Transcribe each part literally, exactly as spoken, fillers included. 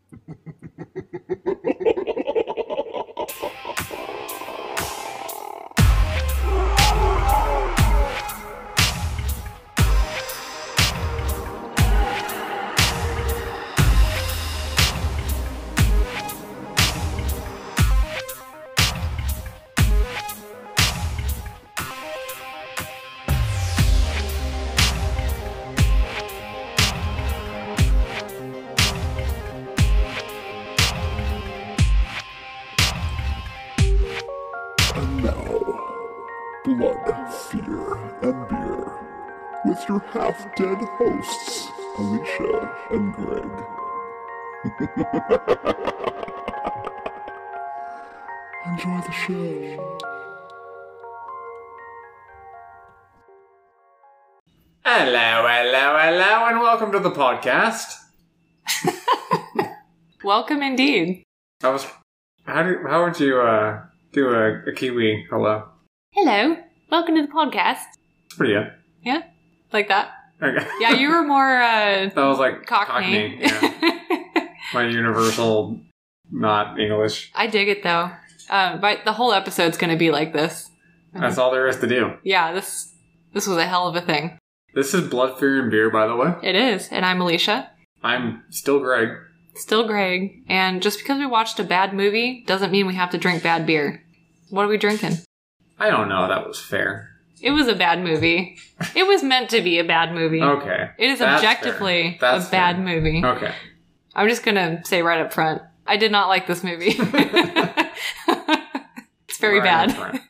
Blood, Fear, and Beer, with your half-dead hosts, Alicia and Greg. Enjoy the show. Hello, hello, hello, and welcome to the podcast. Welcome indeed. I was, how do, how would you uh, do a, a Kiwi hello? Hello. Welcome to the podcast. It's pretty good. Yeah? Like that? Okay. Yeah, you were more, uh... That was like Cockney. Cockney yeah. My universal, not English. I dig it, though. Um, but the whole episode's gonna be like this. That's all there is to do. Yeah, this this was a hell of a thing. This is Blood, Fear, and Beer, by the way. It is, and I'm Alicia. I'm still Greg. Still Greg. And just because we watched a bad movie doesn't mean we have to drink bad beer. What are we drinking? I don't know, that was fair. It was a bad movie. It was meant to be a bad movie. Okay. It is That's objectively fair. That's a bad fair. movie. Okay. I'm just gonna say right up front, I did not like this movie. It's very Right bad. up front.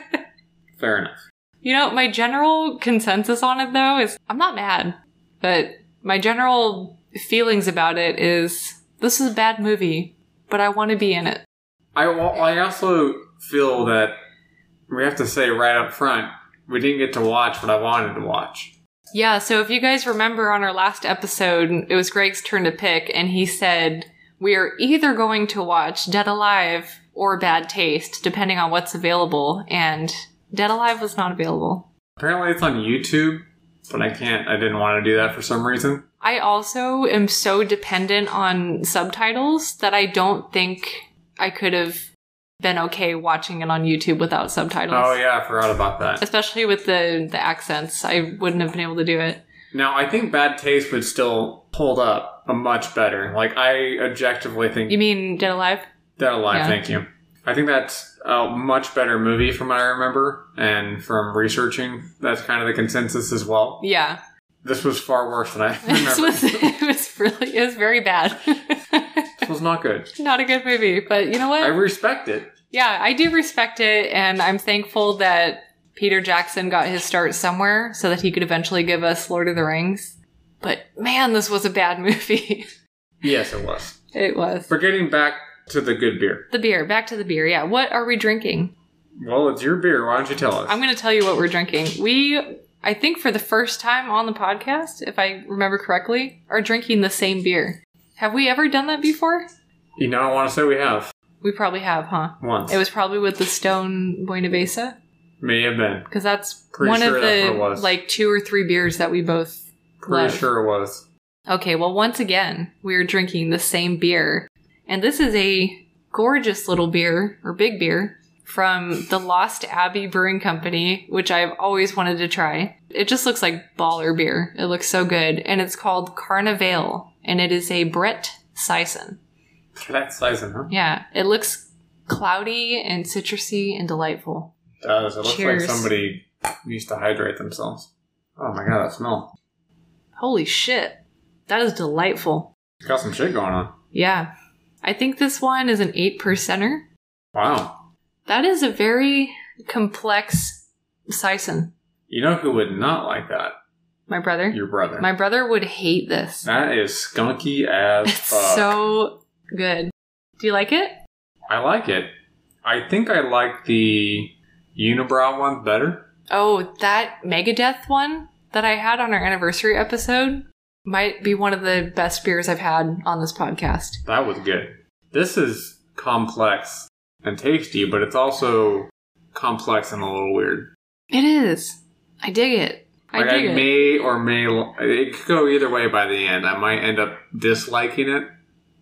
Fair enough. You know, my general consensus on it, though, is I'm not mad. But my general feelings about it is, this is a bad movie, but I want to be in it. I, well, I also feel that we have to say right up front, we didn't get to watch what I wanted to watch. Yeah, so if you guys remember on our last episode, it was Greg's turn to pick, and he said, we are either going to watch Dead Alive or Bad Taste, depending on what's available, and Dead Alive was not available. Apparently it's on YouTube, but I can't, I didn't want to do that for some reason. I also am so dependent on subtitles that I don't think I could have been okay watching it on YouTube without subtitles. Oh yeah, I forgot about that. Especially with the, the accents. I wouldn't have been able to do it. Now, I think Bad Taste would still hold up a much better. Like, I objectively think... You mean Dead Alive? Dead Alive, Yeah. thank you. I think that's a much better movie from what I remember, and from researching, that's kind of the consensus as well. Yeah. This was far worse than I This remember. was, it was really, it was very bad. This was not good. Not a good movie, but you know what? I respect it. Yeah, I do respect it, and I'm thankful that Peter Jackson got his start somewhere so that he could eventually give us Lord of the Rings. But man, this was a bad movie. Yes, it was. It was. But getting back to the good beer. The beer. Back to the beer. Yeah. What are we drinking? Well, it's your beer. Why don't you tell us? I'm going to tell you what we're drinking. We, I think for the first time on the podcast, if I remember correctly, are drinking the same beer. Have we ever done that before? You know, I want to say we have. We probably have, huh? Once. It was probably with the Stone Buenavesa. May have been. Because that's Pretty one sure of that's what it the, was. like, two or three beers that we both Pretty love. sure it was. Okay, well, once again, we're drinking the same beer. And this is a gorgeous little beer, or big beer, from the Lost Abbey Brewing Company, which I've always wanted to try. It just looks like baller beer. It looks so good. And it's called Carnivale, and it is a Brett Sison. That's sizing, huh? Yeah, it looks cloudy and citrusy and delightful. It does. It looks Cheers. like somebody used to hydrate themselves. Oh my god, that smell. Holy shit. That is delightful. It's got some shit going on. Yeah. I think this one is an eight percenter. Wow. That is a very complex Sison. You know who would not like that? My brother. Your brother. My brother would hate this. That is skunky as It's fuck. so good. Do you like it? I like it. I think I like the Unibrow one better. Oh, that Megadeth one that I had on our anniversary episode might be one of the best beers I've had on this podcast. That was good. This is complex and tasty, but it's also complex and a little weird. It is. I dig it. I Like, dig I it. may or may... It could go either way by the end. I might end up disliking it,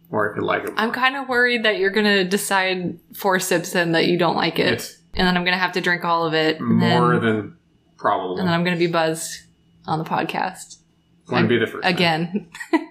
or I could like it more. I'm kind of worried that you're going to decide four sips in that you don't like it. It's and then I'm going to have to drink all of it. And more then, than probable. And then I'm going to be buzzed on the podcast. Wouldn't be the first time. Again.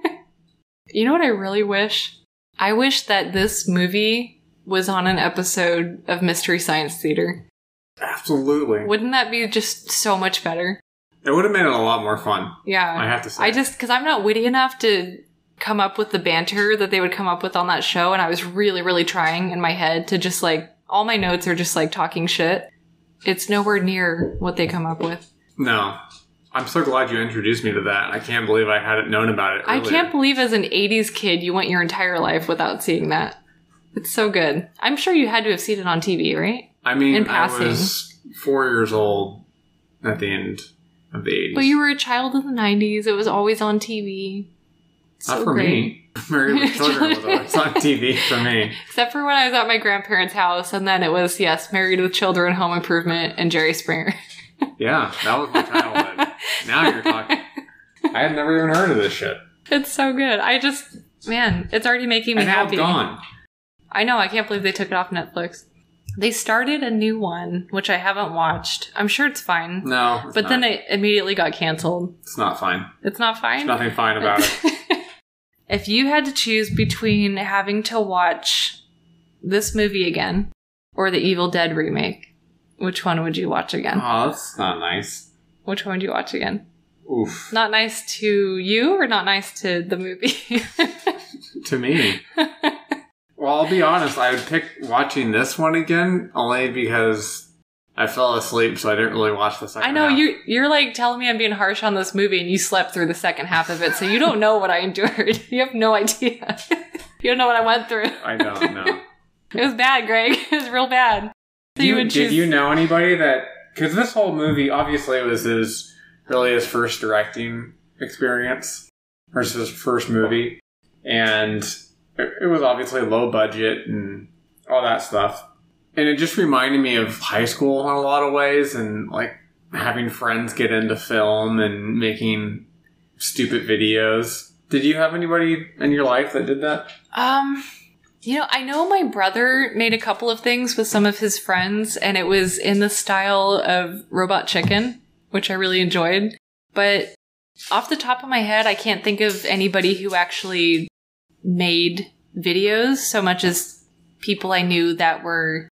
You know what I really wish? I wish that this movie was on an episode of Mystery Science Theater. Absolutely. Wouldn't that be just so much better? It would have made it a lot more fun. Yeah. I have to say. I just, because I'm not witty enough to come up with the banter that they would come up with on that show, and I was really, really trying in my head to just like, all my notes are just like talking shit. It's nowhere near what they come up with. No. I'm so glad you introduced me to that. I can't believe I hadn't known about it earlier. I can't believe as an eighties kid you went your entire life without seeing that. It's so good. I'm sure you had to have seen it on T V, right? I mean, in I passing. was four years old at the end of the eighties. But you were a child in the nineties. It was always on T V. So Not for great. me. Married with Children was always on T V for me. Except for when I was at my grandparents' house, and then it was, yes, Married with Children, Home Improvement, and Jerry Springer. Yeah, that was my childhood. Now you're talking. I had never even heard of this shit. It's so good. I just, man, it's already making me And now happy. it's gone. I know, I can't believe they took it off Netflix. They started a new one, which I haven't watched. I'm sure it's fine. No, it's But not. then it immediately got canceled. It's not fine. It's not fine? There's nothing fine about it. If you had to choose between having to watch this movie again or the Evil Dead remake, which one would you watch again? Oh, that's not nice. Which one would you watch again? Oof. Not nice to you or not nice to the movie? To me. Well, I'll be honest. I would pick watching this one again only because I fell asleep, so I didn't really watch the second I know, half. you, you're like telling me I'm being harsh on this movie and you slept through the second half of it, so you don't know what I endured. You have no idea. You don't know what I went through. I don't know. It was bad, Greg. It was real bad. So Do you, would did choose- you know anybody that... Because this whole movie, obviously, it was his really his first directing experience. Or his first movie. And it, it was obviously low budget and all that stuff. And it just reminded me of high school in a lot of ways. And, like, having friends get into film and making stupid videos. Did you have anybody in your life that did that? Um... You know, I know my brother made a couple of things with some of his friends, and it was in the style of Robot Chicken, which I really enjoyed. But off the top of my head, I can't think of anybody who actually made videos so much as people I knew that were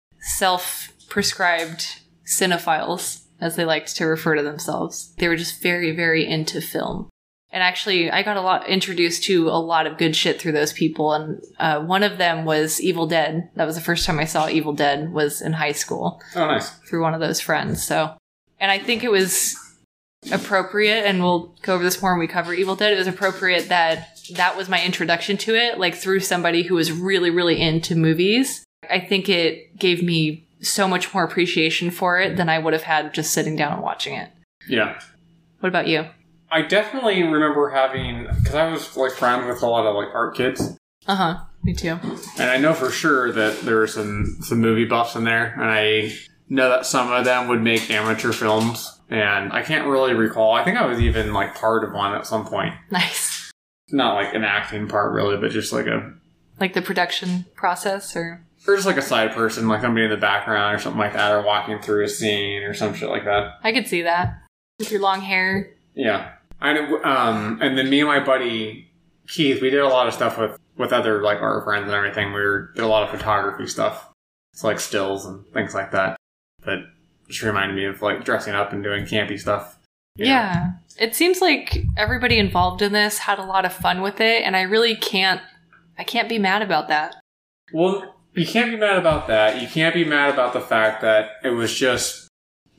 self-prescribed cinephiles, as they liked to refer to themselves. They were just very, very into film. And actually, I got a lot introduced to a lot of good shit through those people. And uh, one of them was Evil Dead. That was the first time I saw Evil Dead, was in high school. Oh, nice. Through one of those friends. So, and I think it was appropriate, and we'll go over this more when we cover Evil Dead. It was appropriate that that was my introduction to it, like through somebody who was really, really into movies. I think it gave me so much more appreciation for it than I would have had just sitting down and watching it. Yeah. What about you? I definitely remember having, because I was like friends with a lot of like art kids, Uh huh. Me too. and I know for sure that there were some some movie buffs in there, and I know that some of them would make amateur films, and I can't really recall. I think I was even like part of one at some point, Nice. not like an acting part really, but just like a Like the production process, or or just like a side person, like somebody in the background or something like that, or walking through a scene or some shit like that. I could see that with your long hair. Yeah. I know, um, and then me and my buddy Keith, we did a lot of stuff with, with other like art friends and everything. We were, did a lot of photography stuff. It's like stills and things like that. That just reminded me of like dressing up and doing campy stuff. you know? Yeah. It seems like everybody involved in this had a lot of fun with it, and I really can't, I can't be mad about that. Well, you can't be mad about that. You can't be mad about the fact that it was just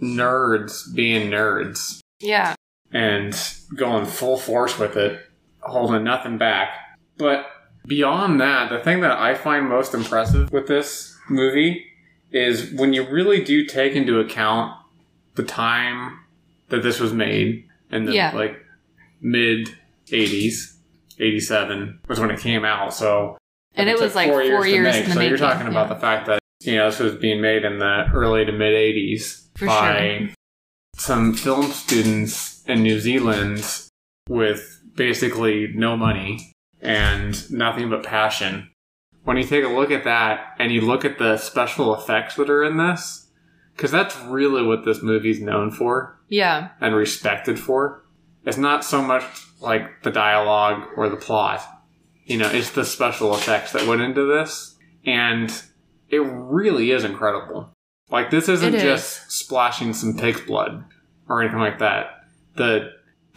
nerds being nerds. Yeah. And going full force with it, holding nothing back. But beyond that, the thing that I find most impressive with this movie is when you really do take into account the time that this was made in the Yeah. like mid eighties, eighty-seven was when it came out. So And it took was like four years, to in make. the So making. you're talking about yeah. the fact that, you know, this was being made in the early to mid eighties For by sure. some film students in New Zealand with basically no money and nothing but passion. When you take a look at that and you look at the special effects that are in this, because that's really what this movie's known for. Yeah. And respected for. It's not so much like the dialogue or the plot. You know, it's the special effects that went into this. And it really is incredible. Like, this isn't It just splashing some pig's blood or anything like that. The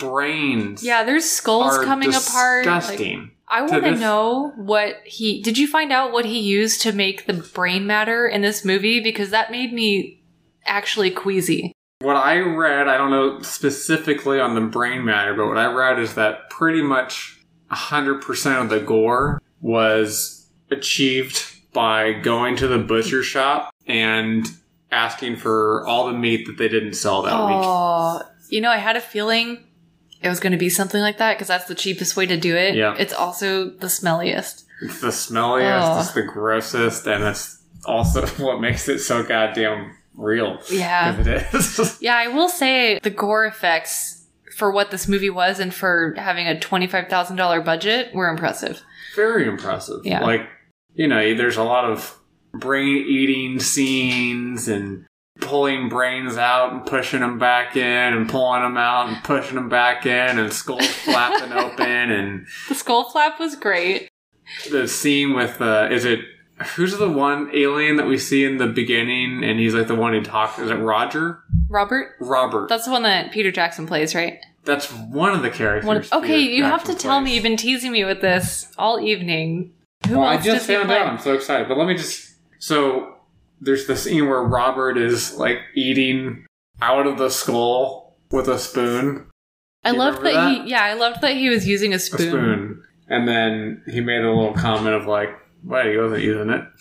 brains Yeah, there's skulls are coming apart. Like, disgusting. I want to this- know what he... Did you find out what he used to make the brain matter in this movie? Because that made me actually queasy. What I read, I don't know specifically on the brain matter, but what I read is that pretty much one hundred percent of the gore was achieved by going to the butcher shop and asking for all the meat that they didn't sell that week. Oh, you know, I had a feeling it was going to be something like that because that's the cheapest way to do it. Yeah. It's also the smelliest. It's the smelliest, Oh. it's the grossest, and it's also what makes it so goddamn real. Yeah. 'Cause it is. Yeah, I will say the gore effects for what this movie was and for having a twenty-five thousand dollars budget were impressive. Very impressive. Yeah. Like, you know, there's a lot of brain-eating scenes and pulling brains out and pushing them back in and pulling them out and pushing them back in and skulls flapping open and The skull flap was great. the scene with, uh, is it, who's the one alien that we see in the beginning and he's like the one who talks, is it Roger? Robert? Robert. That's the one that Peter Jackson plays, right? That's one of the characters. One of- okay, Peter you have to Jackson tell me. plays. You've been teasing me with this all evening. Who Well, I else just does he found play? out. I'm so excited. But let me just... So, there's the scene where Robert is, like, eating out of the skull with a spoon. I You loved that, remember he... Yeah, I loved that he was using a A spoon. spoon. And then he made a little comment of, like, well, he wasn't using it.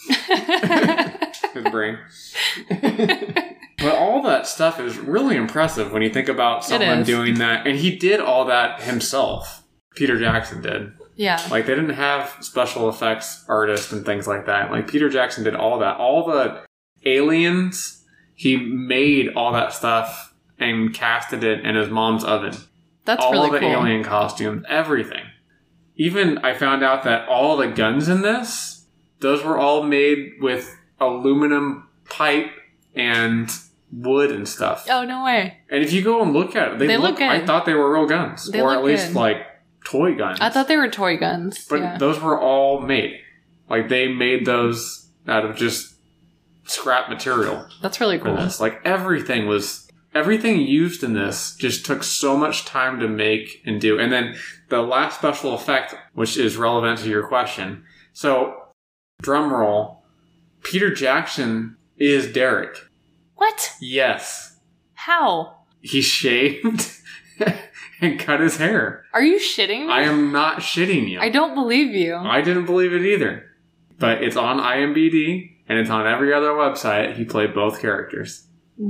His brain. But all that stuff is really impressive when you think about someone is. doing that. And he did all that himself. Peter Jackson did. Yeah. Like, they didn't have special effects artists and things like that. Like, Peter Jackson did all that. All the aliens, he made all that stuff and casted it in his mom's oven. That's all really the cool. alien costumes, everything. Even, I found out that all the guns in this, those were all made with aluminum pipe and wood and stuff. Oh, no way. And if you go and look at it, they, They look, look good. I thought they were real guns. They or look at least, good. like, toy guns. I thought they were toy guns. But yeah. those were all made. Like, they made those out of just scrap material That's really for cool. this. Like, everything was... Everything used in this just took so much time to make and do. And then the last special effect, which is relevant to your question. So, drum roll. Peter Jackson is Derek. What? Yes. How? He shaved and cut his hair. Are you shitting me? I am not shitting you. I don't believe you. I didn't believe it either. But it's on I M D B, and it's on every other website. He played both characters.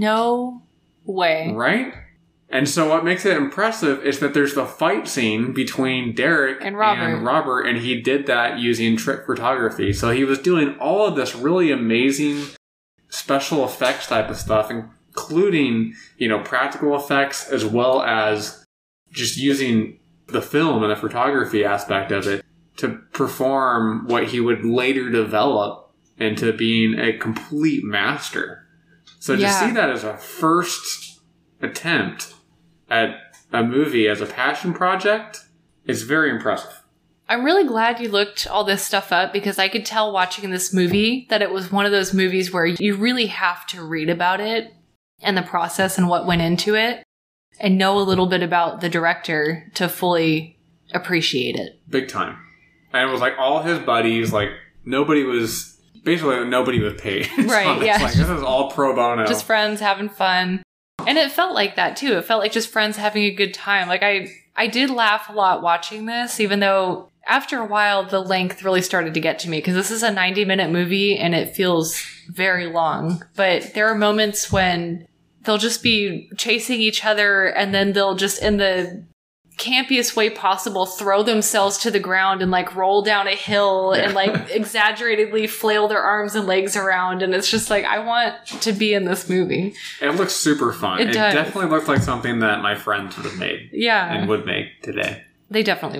No way. Right? And so what makes it impressive is that there's the fight scene between Derek And Robert. and Robert, and he did that using trick photography. So he was doing all of this really amazing special effects type of stuff, including, you know, practical effects as well as just using the film and the photography aspect of it to perform what he would later develop into being a complete master. So to Yeah. see that as a first attempt at a movie as a passion project is very impressive. I'm really glad you looked all this stuff up because I could tell watching this movie that it was one of those movies where you really have to read about it and the process and what went into it and know a little bit about the director to fully appreciate it. Big time. And it was like all his buddies, like nobody was, basically nobody was paid. Right, on this. yeah. Like, this is all pro bono. Just friends having fun. And it felt like that too. It felt like just friends having a good time. Like I I did laugh a lot watching this, even though after a while the length really started to get to me because this is a ninety minute movie and it feels very long. But there are moments when they'll just be chasing each other and then they'll just in the campiest way possible throw themselves to the ground and like roll down a hill Yeah. and like exaggeratedly flail their arms and legs around, and it's just like I want to be in this movie. It looks super fun. It It, does. definitely looks like something that my friends would have made Yeah, and would make today. they definitely would.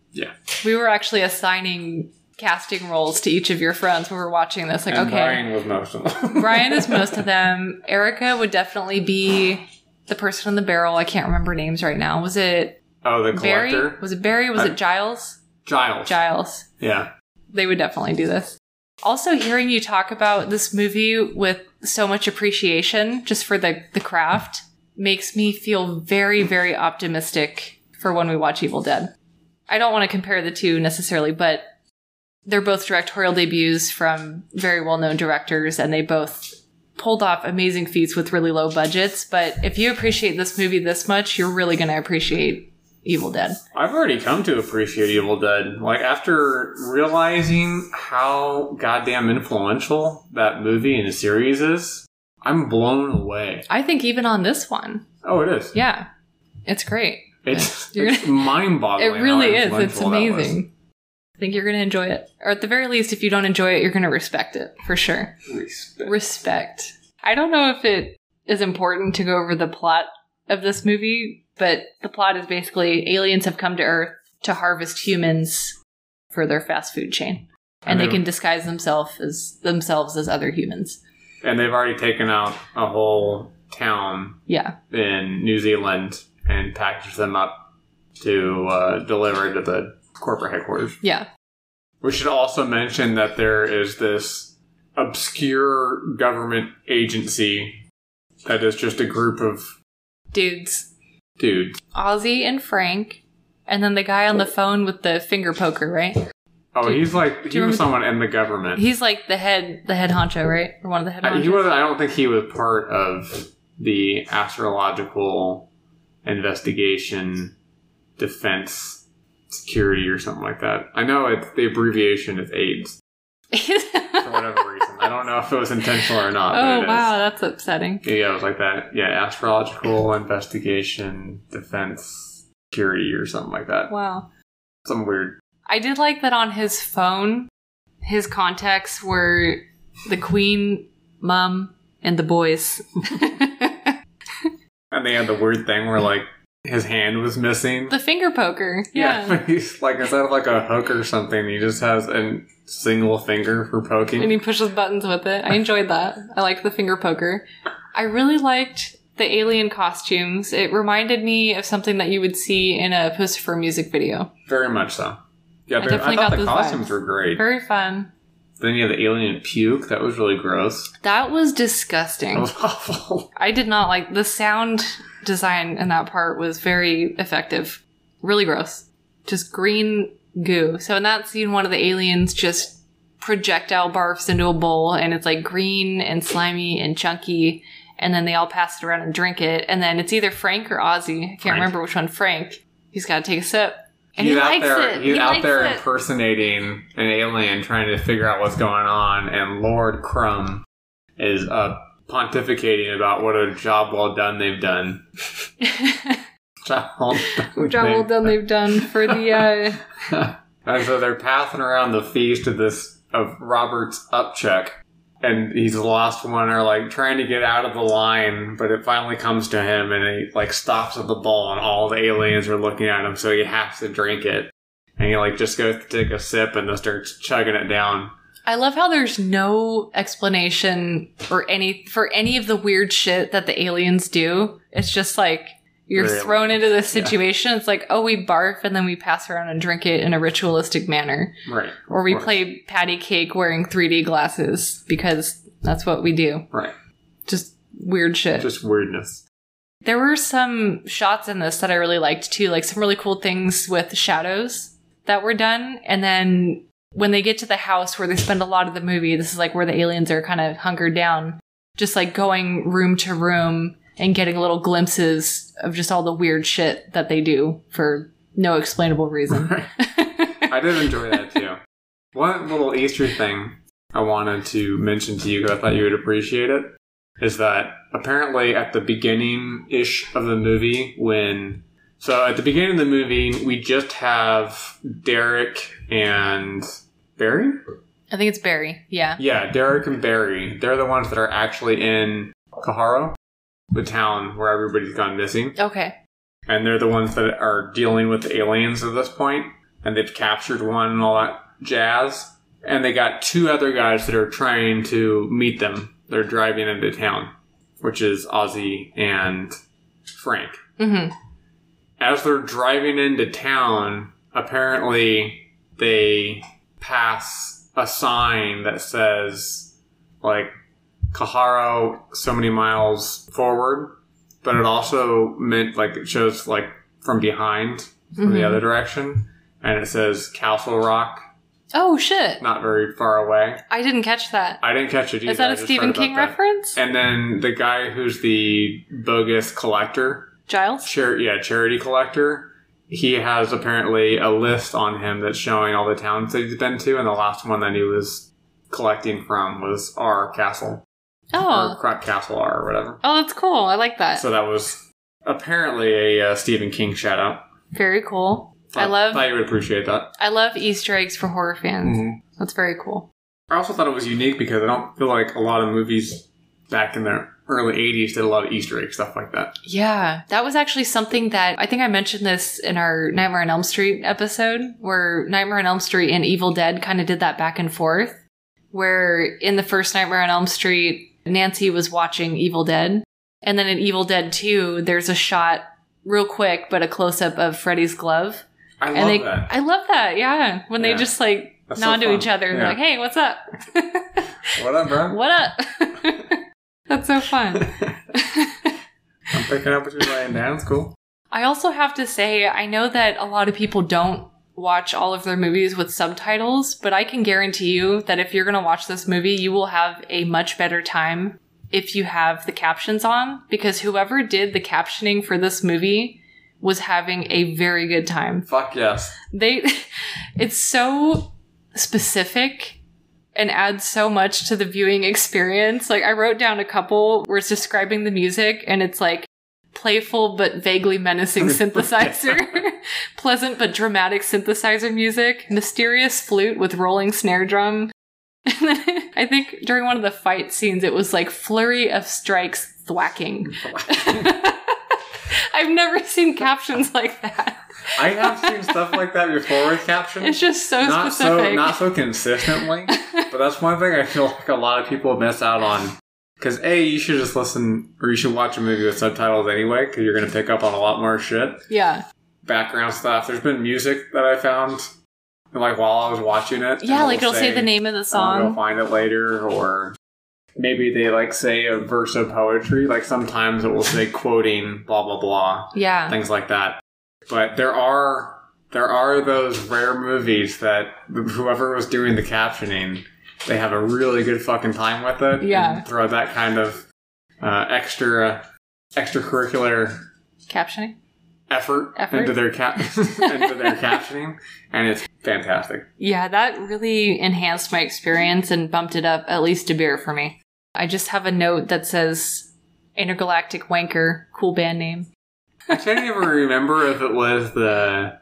Yeah. We were actually assigning casting roles to each of your friends when we were watching this. Like, and okay. Brian was most of them. Brian is most of them. Erica would definitely be the person in the barrel. I can't remember names right now. Was it Oh, the Barry? collector? Was it Barry? Was I- it Giles? Giles. Giles. Yeah. They would definitely do this. Also, hearing you talk about this movie with so much appreciation just for the, the craft makes me feel very, very optimistic for when we watch Evil Dead. I don't want to compare the two necessarily, but they're both directorial debuts from very well-known directors, and they both pulled off amazing feats with really low budgets. But if you appreciate this movie this much, you're really going to appreciate Evil Dead. I've already come to appreciate Evil Dead. Like, after realizing how goddamn influential that movie and the series is, I'm blown away. I think even on this one. Oh, it is. Yeah. It's great. It's, You're it's mind-boggling. It really how is. It's influential that was. amazing. I think you're going to enjoy it. Or at the very least, if you don't enjoy it, you're going to respect it. For sure. Respect. Respect. I don't know if it is important to go over the plot of this movie, but the plot is basically aliens have come to Earth to harvest humans for their fast food chain. And, And they they- can disguise themselves as themselves as other humans. And they've already taken out a whole town Yeah. in New Zealand and packaged them up to uh, deliver to the corporate headquarters. Yeah. We should also mention that there is this obscure government agency that is just a group of Dudes. dudes. Ozzy and Frank. And then the guy on the phone with the finger poker, right? Oh, Do- he's like, do he you was remember- someone in the government. He's like the head the head honcho, right? Or one of the head Uh, honchos. he was, I don't think he was part of the astrological investigation defense security or something like that. I know it's the abbreviation is AIDS for whatever reason. I don't know if it was intentional or not. Oh, but it is. wow, that's upsetting. Yeah, it was like that. Yeah, astrological investigation defense security or something like that. Wow. Some weird. I did like that on his phone, his contacts were the queen, mom, and the boys. And they had the weird thing where, like, his hand was missing. The finger poker. Yeah, Yeah. but he's like, instead of like a hook or something, he just has a single finger for poking. And he pushes buttons with it. I enjoyed that. I liked the finger poker. I really liked the alien costumes. It reminded me of something that you would see in a Pussifer music video. Very much so. Yeah, I very- I, definitely thought got the those costumes vibes. were great. Very fun. Then you have the alien puke. That was really gross. That was That disgusting. was awful. I did not like the sound design in that part was very effective. Really gross. Just green goo. So in that scene, one of the aliens just projectile barfs into a bowl and it's like green and slimy and chunky. And then they all pass it around and drink it. And then it's either Frank or Ozzy. I can't Frank. remember which one. Frank. He's got to take a sip. And he's he out likes there. it. He's he out likes there it. impersonating an alien, trying to figure out what's going on. And Lord Crumb is uh, pontificating about what a job well done they've done. Job well done. Job well done they've done for the... Uh, And so they're passing around the feast of this of Robert's upchuck, and he's the last one. Are like trying to get out of the line, but it finally comes to him, and he like stops at the bowl, and all the aliens are looking at him, so he has to drink it. And he like just goes to take a sip and then starts chugging it down. I love how there's no explanation or any for any of the weird shit that the aliens do. It's just like you're Very thrown into this yeah. situation. It's like, oh, we barf and then we pass around and drink it in a ritualistic manner. Right. Or of we course. play patty cake wearing three D glasses because that's what we do. Right. Just weird shit. Just weirdness. There were some shots in this that I really liked too, like some really cool things with shadows that were done. And then when they get to the house where they spend a lot of the movie, this is like where the aliens are kind of hunkered down, just like going room to room and getting little glimpses of just all the weird shit that they do for no explainable reason. I did enjoy that too. One little Easter thing I wanted to mention to you because I thought you would appreciate it is that apparently at the beginning-ish of the movie when... So at the beginning of the movie, we just have Derek and Barry? I think it's Barry. Yeah. Yeah, Derek and Barry. They're the ones that are actually in Kaharo, the town where everybody's gone missing. Okay. And they're the ones that are dealing with the aliens at this point. and they've captured one and all that jazz. And they got two other guys that are trying to meet them. They're driving into town, which is Ozzy and Frank. Mm-hmm. As they're driving into town, apparently they pass a sign that says, like, Kaharo so many miles forward, but it also meant, like, it shows, like, from behind, from mm-hmm. the other direction, and it says Castle Rock. Oh, shit. Not very far away. I didn't catch that. I didn't catch it either. Is that a Stephen King reference? And then the guy who's the bogus collector. Giles? Char- yeah, charity collector. He has apparently a list on him that's showing all the towns that he's been to, and the last one that he was collecting from was R Castle. Oh. Or Crap Castle R or whatever. Oh, that's cool. I like that. So that was apparently a uh, Stephen King shout out. Very cool. I, I love. I thought you would appreciate that. I love Easter eggs for horror fans. Mm-hmm. That's very cool. I also thought it was unique because I don't feel like a lot of movies back in the early eighties did a lot of Easter egg stuff like that. Yeah, that was actually something that I think I mentioned this in our Nightmare on Elm Street episode, where Nightmare on Elm Street and Evil Dead kind of did that back and forth. Where in the first Nightmare on Elm Street, Nancy was watching Evil Dead, and then in Evil Dead two, there's a shot real quick, but a close up of Freddy's glove. I and love they, that. I love that, yeah. When yeah. they just, like, That's nod so to each other. Yeah. And they're like, hey, what's up? What up, bro? What up? That's so fun. I'm picking up what you're laying down. It's cool. I also have to say, I know that a lot of people don't watch all of their movies with subtitles, but I can guarantee you that if you're going to watch this movie, you will have a much better time if you have the captions on, because whoever did the captioning for this movie was having a very good time. Fuck yes. They, it's so specific and adds so much to the viewing experience. Like, I wrote down a couple where it's describing the music, and it's like playful but vaguely menacing synthesizer, pleasant but dramatic synthesizer music, mysterious flute with rolling snare drum. And then I think during one of the fight scenes, it was like flurry of strikes thwacking. I've never seen captions like that. I have seen stuff like that before with captions. It's just so not specific. So, not so consistently, but that's one thing I feel like a lot of people miss out on. Because A, you should just listen, or you should watch a movie with subtitles anyway, because you're going to pick up on a lot more shit. Yeah. Background stuff. There's been music that I found, like, while I was watching it. Yeah, like it'll say, say the name of the song. I'll go find it later, or maybe they, like, say a verse of poetry. Like, sometimes it will say quoting blah, blah, blah. Yeah. Things like that. But there are there are those rare movies that whoever was doing the captioning, they have a really good fucking time with it. Yeah. And throw that kind of uh, extra extracurricular captioning effort, effort? into their cap into their captioning, and it's fantastic. Yeah, that really enhanced my experience and bumped it up at least a beer for me. I just have a note that says Intergalactic Wanker, cool band name. I can't even remember if it was the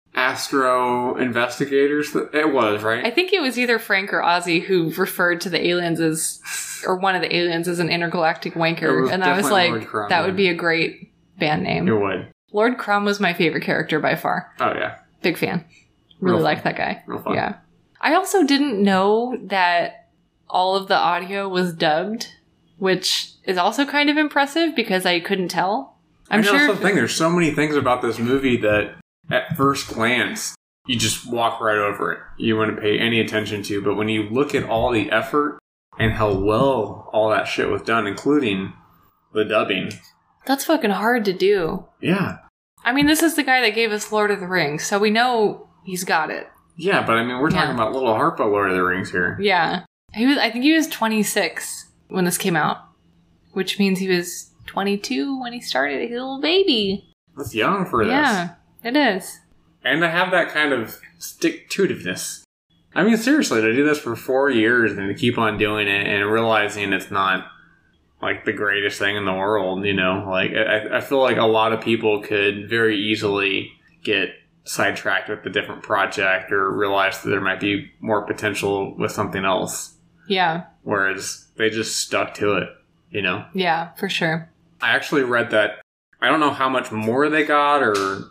Astro Investigators. That it was, right? I think it was either Frank or Ozzy who referred to the aliens as, or one of the aliens as an intergalactic wanker. And I was like, Crumb, that yeah. would be a great band name. It would. Lord Crumb was my favorite character by far. Oh, yeah. Big fan. Really like that guy. Real fun. Yeah. I also didn't know that all of the audio was dubbed, which is also kind of impressive because I couldn't tell. I'm I know, sure. That's the thing. There's so many things about this movie that, at first glance, you just walk right over it. You wouldn't pay any attention to. But when you look at all the effort and how well all that shit was done, including the dubbing. That's fucking hard to do. Yeah. I mean, this is the guy that gave us Lord of the Rings, so we know he's got it. Yeah, but I mean, we're talking yeah. about Little Harpo Lord of the Rings here. Yeah. He was. I think he was twenty-six when this came out, which means he was twenty-two when he started. He's a little baby. That's young for this. Yeah, it is. And to have that kind of stick-to-itiveness. I mean, seriously, to do this for four years and to keep on doing it and realizing it's not, like, the greatest thing in the world, you know? Like, I, I feel like a lot of people could very easily get sidetracked with a different project or realize that there might be more potential with something else. Yeah. Whereas they just stuck to it, you know? Yeah, for sure. I actually read that, I don't know how much more they got or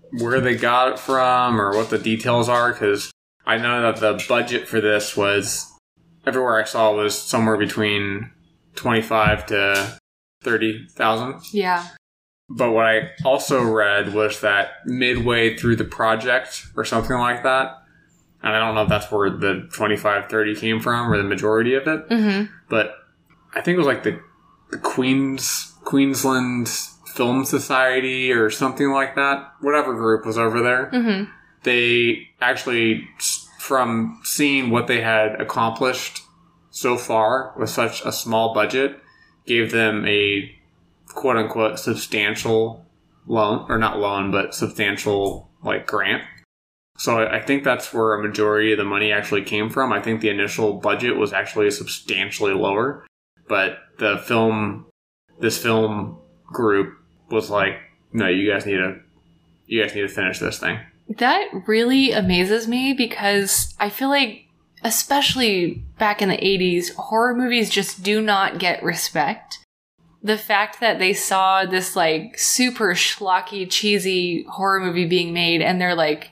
where they got it from or what the details are, because I know that the budget for this was, everywhere I saw was somewhere between twenty-five to thirty thousand. Yeah. But what I also read was that midway through the project or something like that, and I don't know if that's where the twenty-five, thirty came from or the majority of it, Mm-hmm. but I think it was like the, the Queens Queensland Film Society or something like that. Whatever group was over there. Mm-hmm. They actually, from seeing what they had accomplished so far with such a small budget, gave them a quote-unquote substantial loan, or not loan, but substantial like grant. So I think that's where a majority of the money actually came from. I think the initial budget was actually substantially lower, but the film, this film group was like, no, you guys need to, you guys need to finish this thing. That really amazes me because I feel like, especially back in the eighties, horror movies just do not get respect. The fact that they saw this like super schlocky, cheesy horror movie being made and they're like,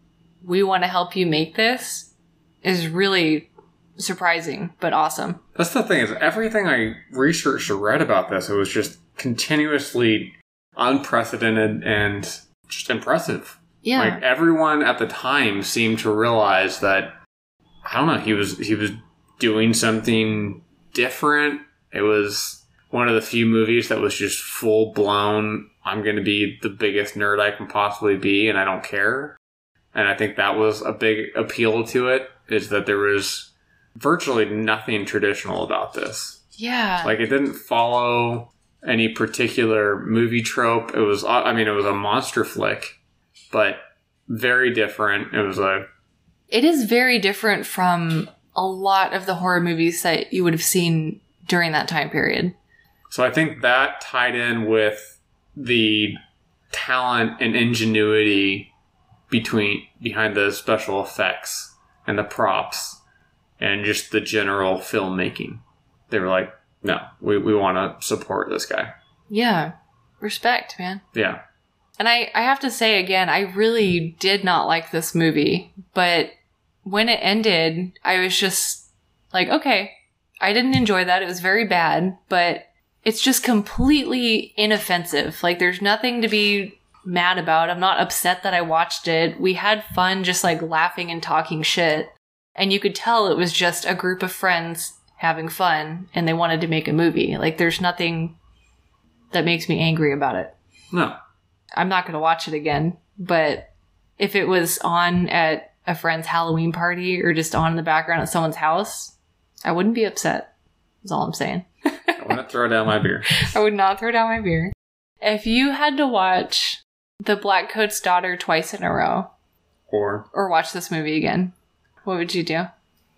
we want to help you make this is really surprising, but awesome. That's the thing, is everything I researched or read about this, it was just continuously unprecedented and just impressive. Yeah. Like everyone at the time seemed to realize that, I don't know, he was he was doing something different. It was one of the few movies that was just full blown, I'm going to be the biggest nerd I can possibly be and I don't care. And I think that was a big appeal to it, is that there was virtually nothing traditional about this. Yeah. Like it didn't follow any particular movie trope. It was, I mean, it was a monster flick, but very different. It was a... It is very different from a lot of the horror movies that you would have seen during that time period. So I think that tied in with the talent and ingenuity between behind the special effects and the props and just the general filmmaking. They were like, no, we, we want to support this guy. Yeah. Respect, man. Yeah. And I, I have to say again, I really did not like this movie, but when it ended, I was just like, okay, I didn't enjoy that. It was very bad, but it's just completely inoffensive. Like, there's nothing to be mad about. I'm not upset that I watched it. We had fun just like laughing and talking shit. And you could tell it was just a group of friends having fun and they wanted to make a movie. Like, there's nothing that makes me angry about it. No. I'm not going to watch it again, but if it was on at a friend's Halloween party or just on in the background at someone's house, I wouldn't be upset. That's all I'm saying. I wouldn't throw down my beer. I would not throw down my beer. If you had to watch The Black Coat's Daughter twice in a row, Or? or watch this movie again, what would you do?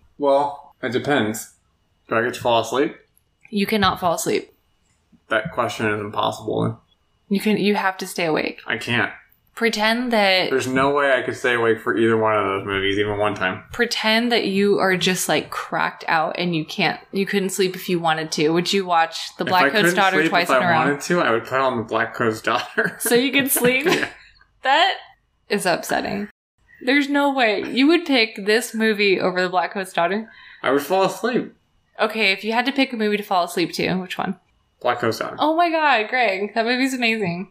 Well, it depends. Do I get to fall asleep? You cannot fall asleep. That question is impossible. You can. You have to stay awake. I can't. Pretend that There's no way I could stay awake for either one of those movies, even one time. pretend that you are just like cracked out and you can't. You couldn't sleep if you wanted to. Would you watch The Black If I Coat's couldn't Daughter sleep twice if in a I row? wanted to, I would put on The Black Coat's Daughter. So you could sleep? Yeah. That is upsetting. There's no way. You would pick this movie over The Black Coat's Daughter? I would fall asleep. Okay, if you had to pick a movie to fall asleep to, which one? Black Coat's Daughter. Oh my god, Greg. That movie's amazing.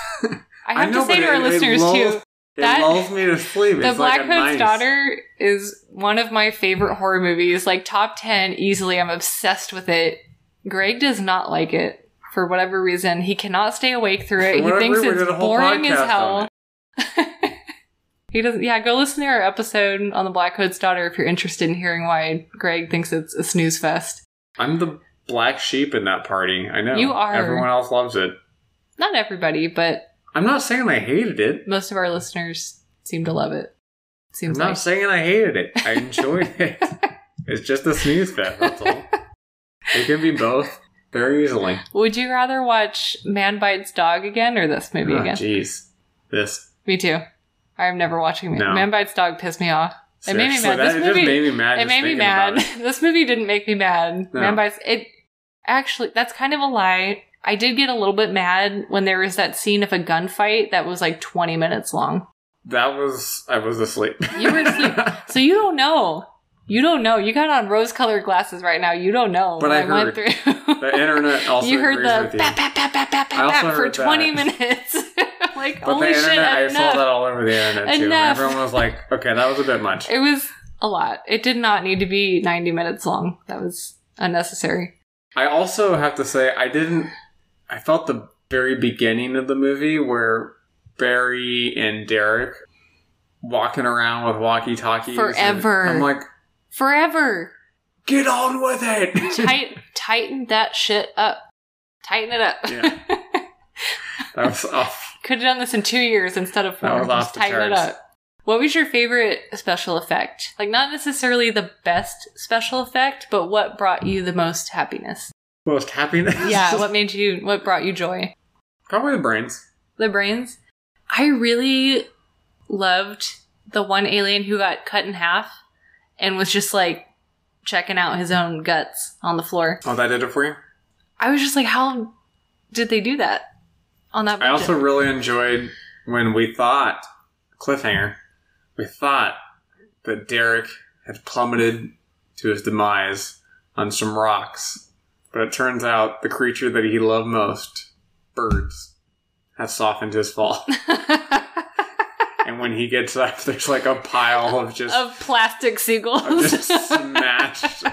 I have I know, to say but to our it- it listeners, lulls- too, It that- lulls me to sleep. The It's Black like a Coat's nice- Daughter is one of my favorite horror movies. Like, top ten easily. I'm obsessed with it. Greg does not like it for whatever reason. He cannot stay awake through it. He Whatever, thinks we it's did a whole boring as podcast hell. on He doesn't. Yeah, go listen to our episode on The Black Coat's Daughter if you're interested in hearing why Greg thinks it's a snooze fest. I'm the black sheep in that party. I know. You are. Everyone else loves it. Not everybody, but I'm not saying I hated it. most of our listeners seem to love it. I'm Seems not like. saying I hated it. I enjoyed it. It's just a snooze fest, that's all. It can be both very easily. Would you rather watch Man Bites Dog again or this movie Oh, again? jeez. This. Me too. I'm never watching Man, No. Man Bites Dog. Pissed me off. It made me Seriously, mad. that- This it movie. just made me mad. It just made me thinking mad. about it. This movie didn't make me mad. No. Man Bites. It actually. That's kind of a lie. I did get a little bit mad when there was that scene of a gunfight that was like twenty minutes long. That was... I was asleep. You were asleep. So you don't know. You don't know. You got on rose-colored glasses right now. You don't know. But I, I heard. Went through. The internet also you heard agrees the with you. Bap, bap, bap, bap, bap, bap, I also bap for heard twenty that. minutes. Like, But holy the internet, shit, I enough. saw that all over the internet too. Enough. And everyone was like, okay, that was a bit much. It was a lot. It did not need to be ninety minutes long. That was unnecessary. I also have to say, I didn't... I felt the very beginning of the movie where Barry and Derek walking around with walkie-talkies. Forever. I'm like, Forever. get on with it! Tight, tighten that shit up. Tighten it up. Yeah. That was off. Could have done this in two years instead of four. That was off Just the tighten it charts. up. What was your favorite special effect? Like, not necessarily the best special effect, but what brought you the most happiness? Most happiness? Yeah, what made you, what brought you joy? Probably the brains. The brains? I really loved the one alien who got cut in half and was just like checking out his own guts on the floor. Oh, that did it for you? I was just like, how did they do that on that budget? I also really enjoyed when we thought, cliffhanger, we thought that Derek had plummeted to his demise on some rocks. But it turns out the creature that he loved most, birds, has softened his fall. And when he gets up, there's like a pile of just... of plastic seagulls. of just smashed,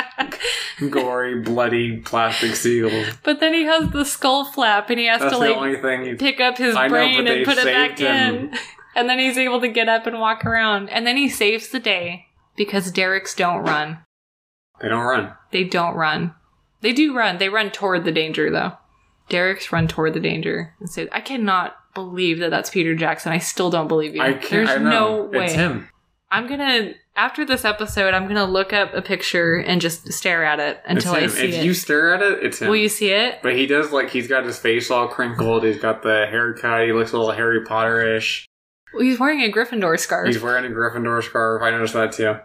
gory, bloody plastic seagulls. But then he has the skull flap and he has That's to the like only thing he... pick up his I know, brain but and they put it back saved him. in. And then he's able to get up and walk around. And then he saves the day because Derek's don't run. They don't run. They don't run. They do run. They run toward the danger, though. Derek's run toward the danger. And say, I cannot believe that that's Peter Jackson. I still don't believe you. I can't, There's I know. no way. It's him. I'm gonna, after this episode, I'm gonna look up a picture and just stare at it until I it's him. see If it. you stare at it, it's him. Will you see it? But he does, like, he's got his face all crinkled. He's got the haircut. He looks a little Harry Potter-ish. Well, he's wearing a Gryffindor scarf. He's wearing a Gryffindor scarf. I noticed that, too.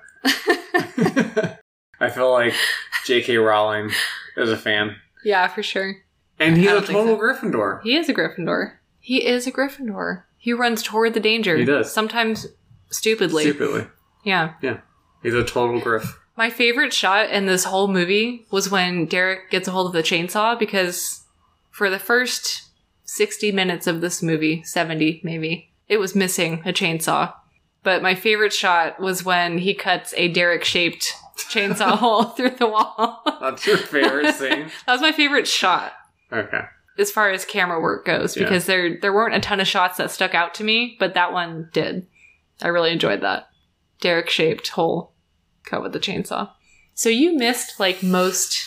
I feel like J K. Rowling is a fan. Yeah, for sure. And he's I a don't think total so. Gryffindor. He is a Gryffindor. He is a Gryffindor. He runs toward the danger. He does. Sometimes stupidly. Stupidly. Yeah. Yeah. He's a total Griff. My favorite shot in this whole movie was when Derek gets a hold of the chainsaw, because for the first sixty minutes of this movie, seventy maybe, it was missing a chainsaw. But my favorite shot was when he cuts a Derek-shaped chainsaw hole through the wall. That's your favorite scene? That was my favorite shot Okay. as far as camera work goes, Yeah. because there there weren't a ton of shots that stuck out to me, but that one did. I really enjoyed that. Derek-shaped hole cut with the chainsaw. So you missed, like, most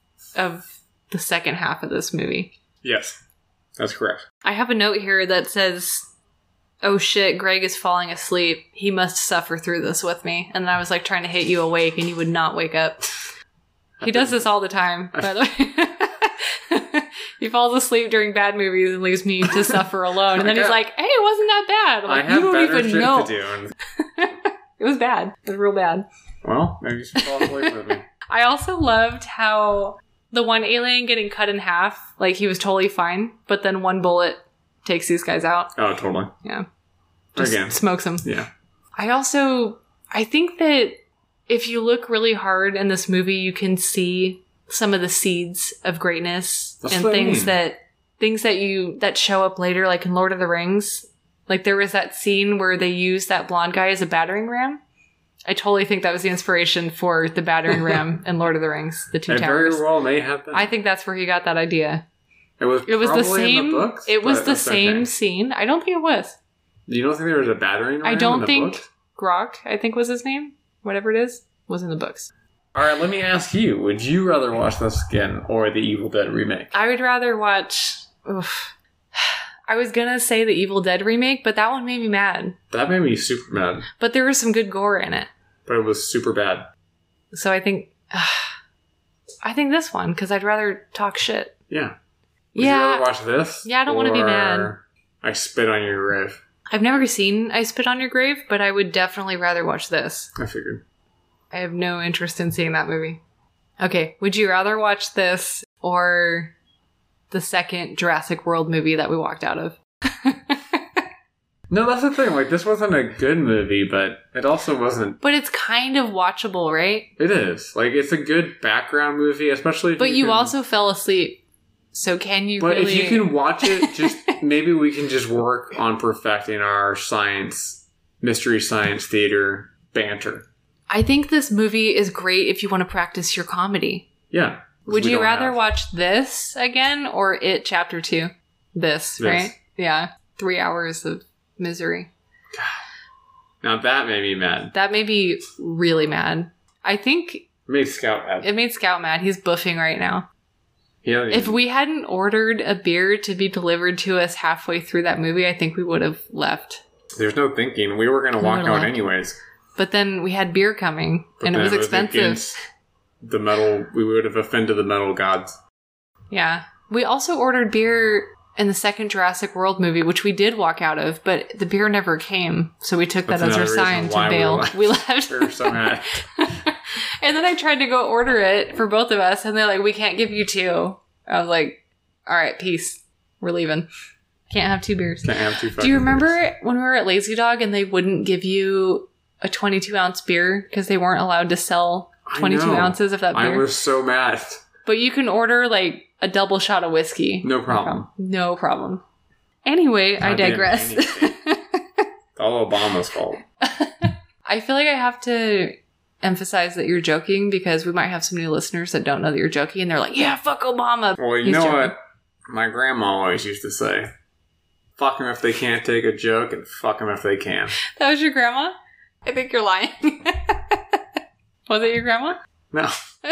of the second half of this movie. Yes. That's correct. I have a note here that says, oh shit, Greg is falling asleep. He must suffer through this with me. And then I was, like, trying to hit you awake, and you would not wake up. He does this all the time, by the way. He falls asleep during bad movies and leaves me to suffer alone. And then he's like, hey, it wasn't that bad. I'm I like, have you don't better even shit know. to do. And, It was bad. It was real bad. well, maybe you should fall asleep with me. I also loved how the one alien getting cut in half, like, he was totally fine, but then one bullet takes these guys out. Oh, totally. Yeah. Just Again. smokes them. Yeah. I also, I think that if you look really hard in this movie, you can see some of the seeds of greatness That's and what I things mean. that, things that you, that show up later, like in Lord of the Rings. Like, there was that scene where they used that blonde guy as a battering ram. I totally think that was the inspiration for the battering ram in Lord of the Rings, the two It towers. very well may have been. I think that's where he got that idea. it was It was the probably same. in the books, it was but the that's same okay. scene. I don't think it was. You don't think there was a battering ram I in don't the think books? Grok, I think was his name, whatever it is, was in the books. All right, let me ask you: would you rather watch this again or the Evil Dead remake? I would rather watch. Oof. I was gonna say the Evil Dead remake, but that one made me mad. That made me super mad, But there was some good gore in it, but it was super bad. so I think. I think this one, because I'd rather talk shit. Yeah. Would Yeah. you rather watch this? Yeah, I don't wanna be or mad. I spit on your grave. I've never seen I Spit on Your Grave, but I would definitely rather watch this. I figured. I have no interest in seeing that movie. Okay, would you rather watch this or the second Jurassic World movie that we walked out of. No, that's the thing. Like, this wasn't a good movie, but it also wasn't... But it's kind of watchable, right? It is. Like, it's a good background movie, especially if But you you can... also fell asleep. So can you But really... if you can watch it, just... maybe we can just work on perfecting our science, mystery science theater banter. I think this movie is great if you want to practice your comedy. Yeah. Would we you don't rather have. watch this again or It Chapter two? This, This. right? Yeah. Three hours of misery. Now that made me mad. That made me really mad. I think It made Scout mad. it made Scout mad. He's buffing right now. Yeah, If we hadn't ordered a beer to be delivered to us halfway through that movie, I think we would have left. There's no thinking. We were going to We walk would've out left. anyways. But then we had beer coming, But and it then was expensive. against the metal, we would have offended the metal gods. Yeah. We also ordered beer in the second Jurassic World movie, which we did walk out of, but the beer never came. So we took that That's as our another sign reason to why we bail. left. We left. We were so mad. And then I tried to go order it for both of us, and they're like, we can't give you two. I was like, all right, peace. We're leaving. Can't have two beers. Can't have two Do you fucking remember beers. when we were at Lazy Dog and they wouldn't give you a twenty-two ounce beer because they weren't allowed to sell I twenty-two know. ounces of that I beer? was so mad. But you can order like a double shot of whiskey. No problem. No problem. Anyway, I Goddamn digress. anything. It's all Obama's fault. I feel like I have to emphasize that you're joking because we might have some new listeners that don't know that you're joking and they're like, yeah, fuck Obama. Well, you He's know joking. what my grandma always used to say? Fuck them if they can't take a joke, and fuck them if they can. That was your grandma? I think you're lying. Was it your grandma? No.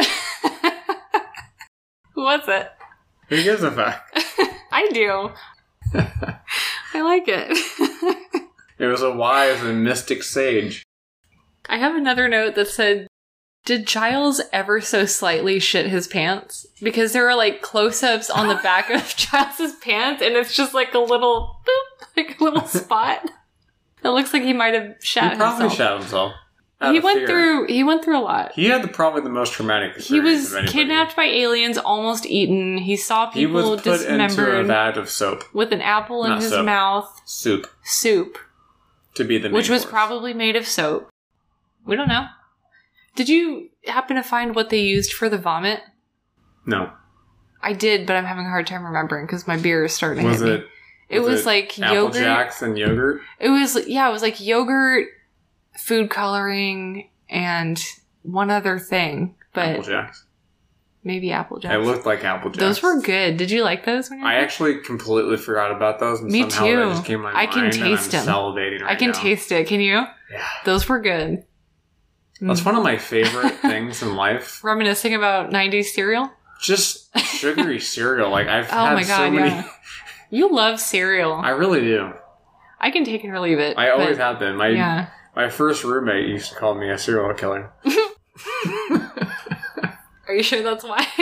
Who was it? Who gives a fuck? I do. I like it. It was a wise and mystic sage. I have another note that said, did Giles ever so slightly shit his pants? Because there are like close-ups on the back of Giles's pants and it's just like a little boop, like a little spot. It looks like he might have shat He probably himself. shot himself. out He of went fear. through he went through a lot. He had the, probably the most traumatic He experience was of anybody. kidnapped by aliens, almost eaten. He saw He people was put into a dismembered vat of soap. with an apple in Not his soap. mouth. Soup. Soup. To be the main Which was course. probably made of soap. We don't know. Did you happen to find what they used for the vomit? No. I did, but I'm having a hard time remembering because my beer is starting Was to hit it... me. It was, like Apple yogurt. Jacks and yogurt? It was, yeah, it was like yogurt, food coloring, and one other thing. But Apple Jacks. maybe Apple Jacks. It looked like Apple Jacks. Those were good. Did you like those when you were I kid? actually completely forgot about those, and Me somehow too. that just came to my I can mind, taste and I'm them. salivating right I can now. taste it. Can you? Yeah. Those were good. That's Mm. one of my favorite things in life. Reminiscing about nineties cereal? Just sugary cereal. Like, I've Oh had my so god, many... yeah. You love cereal. I really do. I can take it or leave it. I always but- have been. My Yeah. my first roommate used to call me a serial killer. Are you sure that's why?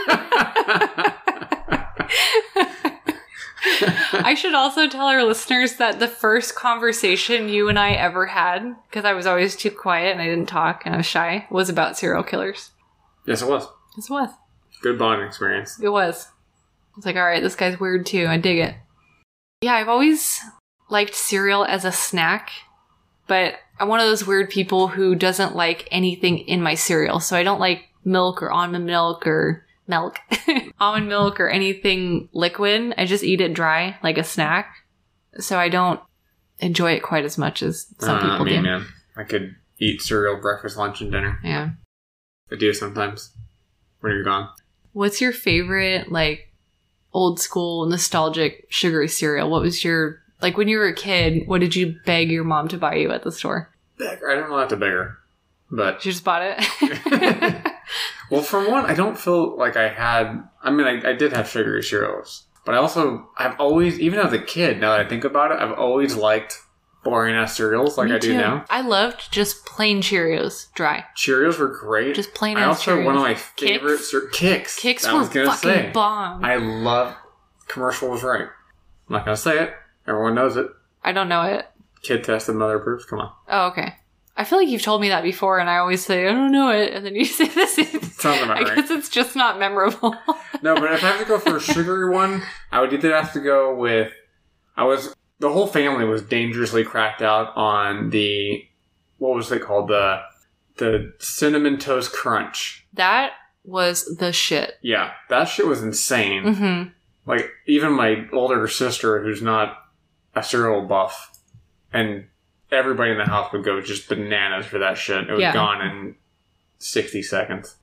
I should also tell our listeners that the first conversation you and I ever had, because I was always too quiet and I didn't talk and I was shy, was about serial killers. Yes, it was. Yes, it was. Good bonding experience. It was. I was like, all right, this guy's weird too. I dig it. Yeah, I've always liked cereal as a snack, but I'm one of those weird people who doesn't like anything in my cereal. So I don't like milk or almond milk or milk, almond milk or anything liquid. I just eat it dry like a snack. So I don't enjoy it quite as much as some uh, people me, do. man. I could eat cereal breakfast, lunch, and dinner. Yeah. I do sometimes when you're gone. What's your favorite, like, old school, nostalgic, sugary cereal? What was your, like, when you were a kid, what did you beg your mom to buy you at the store? Beg her. I didn't want to beg her. But, She just bought it? well, for one, I don't feel like I had, I mean, I, I did have sugary cereals. But I also, I've always, even as a kid, now that I think about it, I've always liked boring ass cereals like Me I do too. now. I loved just plain Cheerios, dry. Cheerios were great. Just plain I ass also, Cheerios. one of my favorite Kix? cer- Kicks. Kicks I were was gonna fucking say. bomb. I, I love, commercial was right. I'm not going to say it. Everyone knows it. don't know it. Kid tested, mother approves. Come on. Oh, okay. I I feel like you've told me that before, and I always say, I don't know it, and then you say this. Sounds about I right. guess it's just not memorable. No, but if I have to go for a sugary one, I would either have to go with... I was... The whole family was dangerously cracked out on the... What was it called? The the Cinnamon Toast Crunch. That was the shit. Yeah, that shit was insane. Mm-hmm. Like, even my older sister, who's not a cereal buff, and everybody in the house would go just bananas for that shit. It was Yeah. gone in sixty seconds.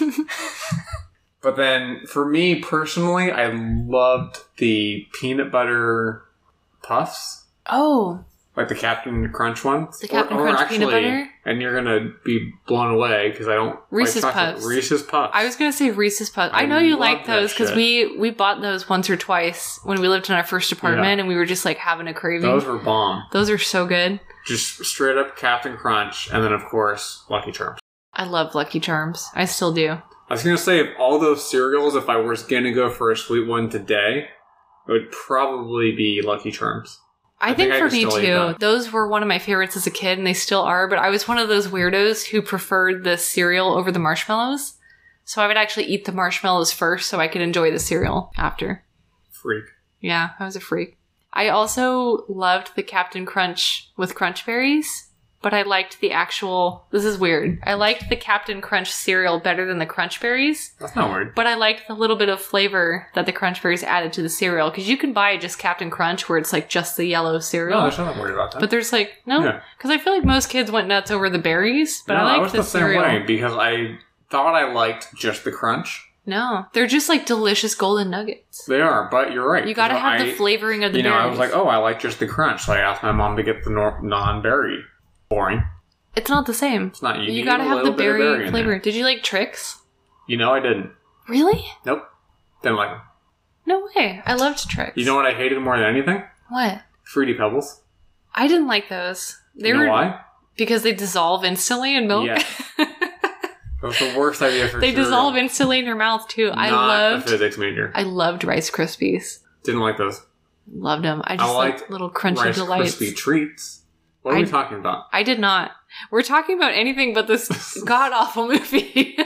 But then, for me personally, I loved the peanut butter puffs. Oh, Like the Captain Crunch ones. The Captain Crunch peanut butter? And you're going to be blown away because I don't Reese's like chocolate. Puffs. Reese's Puffs. I was going to say Reese's Puffs. I, I know you love like that those because shit. we, we bought those once or twice when we lived in our first apartment Yeah. and we were just like having a craving. Those were bomb. Those are so good. Just straight up Captain Crunch, and then of course Lucky Charms. I love Lucky Charms. I still do. I was gonna say, of all those cereals, if I was gonna go for a sweet one today, it would probably be Lucky Charms. I, I think, think I for could me still eat too. that. Those were one of my favorites as a kid, and they still are. But I was one of those weirdos who preferred the cereal over the marshmallows. So I would actually eat the marshmallows first, so I could enjoy the cereal after. Freak. Yeah, I was a freak. I also loved the Captain Crunch with Crunch Berries, but I liked the actual... This is weird. I liked the Captain Crunch cereal better than the Crunch Berries, That's not weird. but I liked the little bit of flavor that the Crunch Berries added to the cereal, because you can buy just Captain Crunch where it's like just the yellow cereal. No, there's nothing weird about that. But there's like, no, Yeah. because I feel like most kids went nuts over the berries, but no, I I like was the, the same cereal. way because I thought I liked just the crunch. No, they're just like delicious golden nuggets. They are, but you're right. You gotta because have I- the flavoring of the You know, berries. I was like, oh, I like just the crunch, so I asked my mom to get the nor- non-berry. Boring. It's not the same. It's not. You, You need gotta a have the little bit of berry, berry in flavor. there. Did you like Trix? You know, I didn't. Really? Nope. Didn't like them. No way. I loved Trix. You know what I hated more than anything? What? Fruity Pebbles. I didn't like those. They you know were why? because they dissolve instantly in milk. Yeah. That was the worst idea for They cereal. dissolve instantly in your mouth too. I Not loved a physics major. I loved Rice Krispies. Didn't like those. Loved them. I just I liked liked little crunchy Rice delights. Krispie treats. What are I- we talking about? I did not. We're talking about anything but this god awful movie.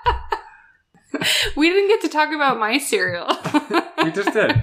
We didn't get to talk about my cereal. We just did.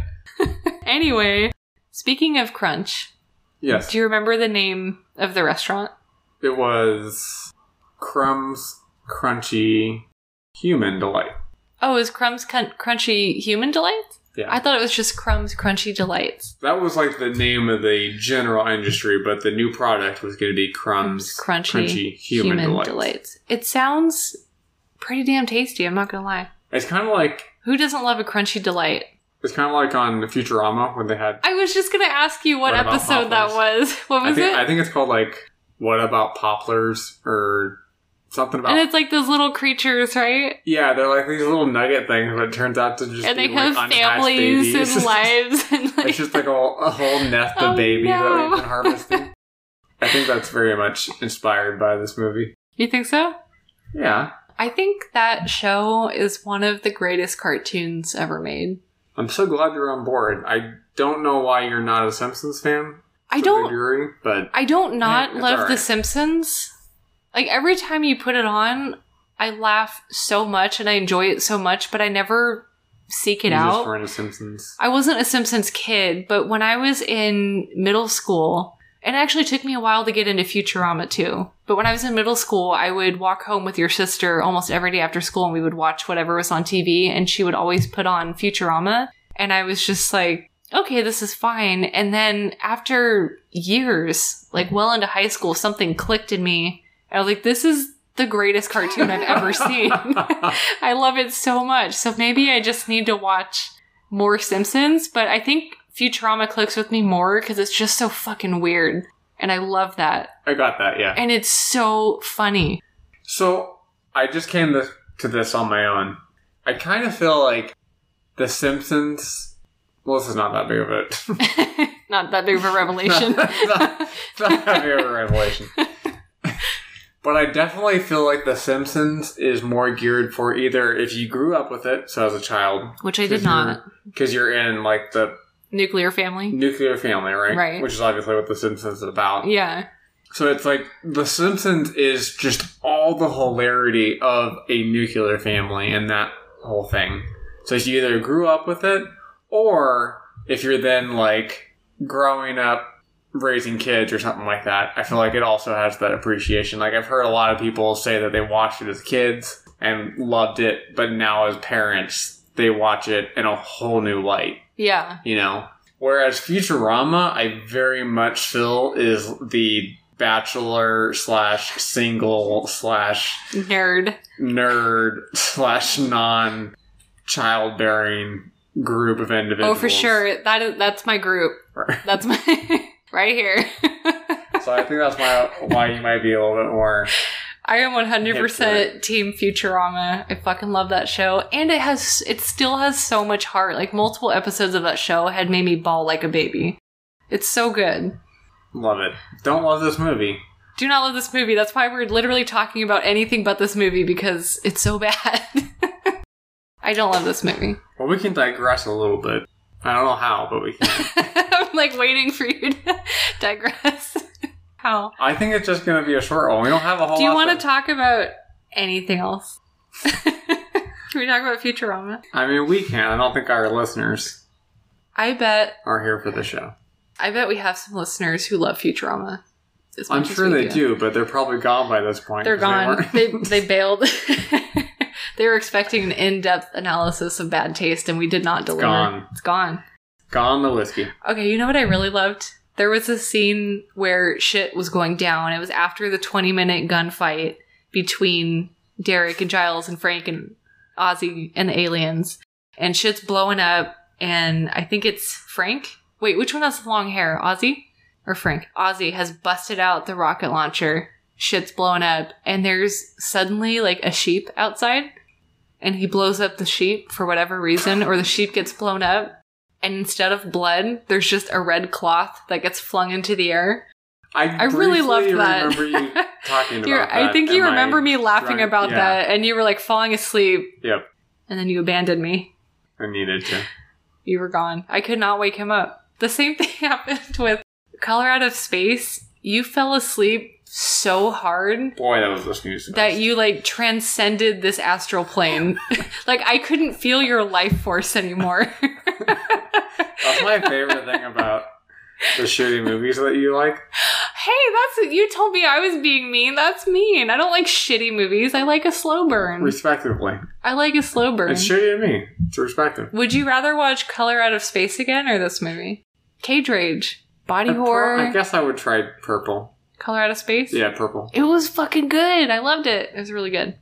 Anyway, speaking of crunch, Yes. do you remember the name of the restaurant? It was Crumbs Crunchy Human Delight. Oh, it was Crumbs Crun- Crunchy Human Delights? Yeah. I thought it was just Crumbs Crunchy Delights. That was like the name of the general industry, but the new product was going to be Crumbs Crunchy, Human, Delights. It sounds pretty damn tasty, I'm not gonna lie. It's kind of like Who doesn't love a Crunchy Delight? it's kind of like on Futurama when they had. I was just gonna ask you what, What About episode that Poplars? was. What I was think it? I think it's called like What About Poplars or something about. And it's like those little creatures, right? Yeah, they're like these little nugget things, but it turns out to just And be they like have unhatched families babies. and lives. And like, It's just like a, a whole nest of Oh, babies that no. we've been harvesting. I think that's very much inspired by this movie. you think so? Yeah, I think that show is one of the greatest cartoons ever made. I'm so glad you're on board. I don't know why you're not a Simpsons fan. I to don't a degree, but I don't not Yeah, it's love The alright. Simpsons. Like every time you put it on, I laugh so much and I enjoy it so much, but I never seek it you just out. weren't a Simpsons. I wasn't a Simpsons kid, but when I was in middle school, and it actually took me a while to get into Futurama too. But when I was in middle school, I would walk home with your sister almost every day after school and we would watch whatever was on T V and she would always put on Futurama. And I was just like, okay, this is fine. And then after years, like well into high school, something clicked in me. I was like, this is the greatest cartoon I've ever seen. I love it so much. So maybe I just need to watch more Simpsons, but I think Futurama clicks with me more because it's just so fucking weird. And I love that. I got that, yeah. And it's so funny. So, I just came to, to this on my own. I kind of feel like The Simpsons... Well, this is not that big of a... Not that big of a revelation. not, not, not that big of a revelation. But I definitely feel like The Simpsons is more geared for either if you grew up with it, so as a child... Which I did not. Because you're in, like, the Nuclear family. nuclear family, right? Right. Which is obviously what The Simpsons is about. Yeah. So it's like The Simpsons is just all the hilarity of a nuclear family and that whole thing. So you either grew up with it, or if you're then like growing up raising kids or something like that, I feel like it also has that appreciation. Like I've heard a lot of people say that they watched it as kids and loved it, but now as parents, they watch it in a whole new light. Yeah. You know? Whereas Futurama, I very much feel is the bachelor slash single slash nerd nerd slash non childbearing group of individuals. Oh, for sure. That is, that's my group. That's my right here. So I think that's why why you might be a little bit more. I am one hundred percent Team Futurama. I fucking love that show. And it has, it still has so much heart. Like multiple episodes of that show had made me bawl like a baby. It's so good. Love it. Don't love this movie. Do not love this movie. That's why we're literally talking about anything but this movie, because it's so bad. I don't love this movie. Well, we can digress a little bit. I don't know how, but we can. I'm like waiting for you to digress. How? I think it's just going to be a short one. We don't have a whole Do you lot want to talk about anything else? Can we talk about Futurama? I mean, we can. I don't think our listeners I bet are here for the show. I bet we have some listeners who love Futurama. as much I'm as sure we they do. do, but they're probably gone by this point. They're 'cause gone. They, They they bailed. They were expecting an in-depth analysis of bad taste, and we did not deliver. gone. It's gone. Gone the whiskey. Okay, you know what I really loved? There was a scene where shit was going down. It was after the twenty-minute gunfight between Derek and Giles and Frank and Ozzy and the aliens. And shit's blowing up, and I think it's Frank? Wait, which one has the long hair? Ozzy? Or Frank? Ozzy has busted out the rocket launcher. Shit's blowing up, and there's suddenly, like, a sheep outside. And he blows up the sheep for whatever reason, or the sheep gets blown up. And instead of blood, there's just a red cloth that gets flung into the air. I, I really loved that. remember you talking about You're, that. I think you Am remember I me laughing drunk? about Yeah. that, and you were like falling asleep, Yep. and then you abandoned me. I needed to. You were gone. I could not wake him up. The same thing happened with Color Out of Space. You fell asleep so hard Boy, that was the snooze fest. that you like transcended this astral plane. Like I couldn't feel your life force anymore. That's my favorite thing about the shitty movies that you like. Hey, that's you told me I was being mean. That's mean. I don't like shitty movies. I like a slow burn. Respectively. I like a slow burn. It's shitty to me. It's respective. Would you rather watch Color Out of Space again or this movie? Cage Rage. Body I pro- horror. I guess I would try purple. Color Out of Space? Yeah, purple. It was fucking good. I loved it. It was really good.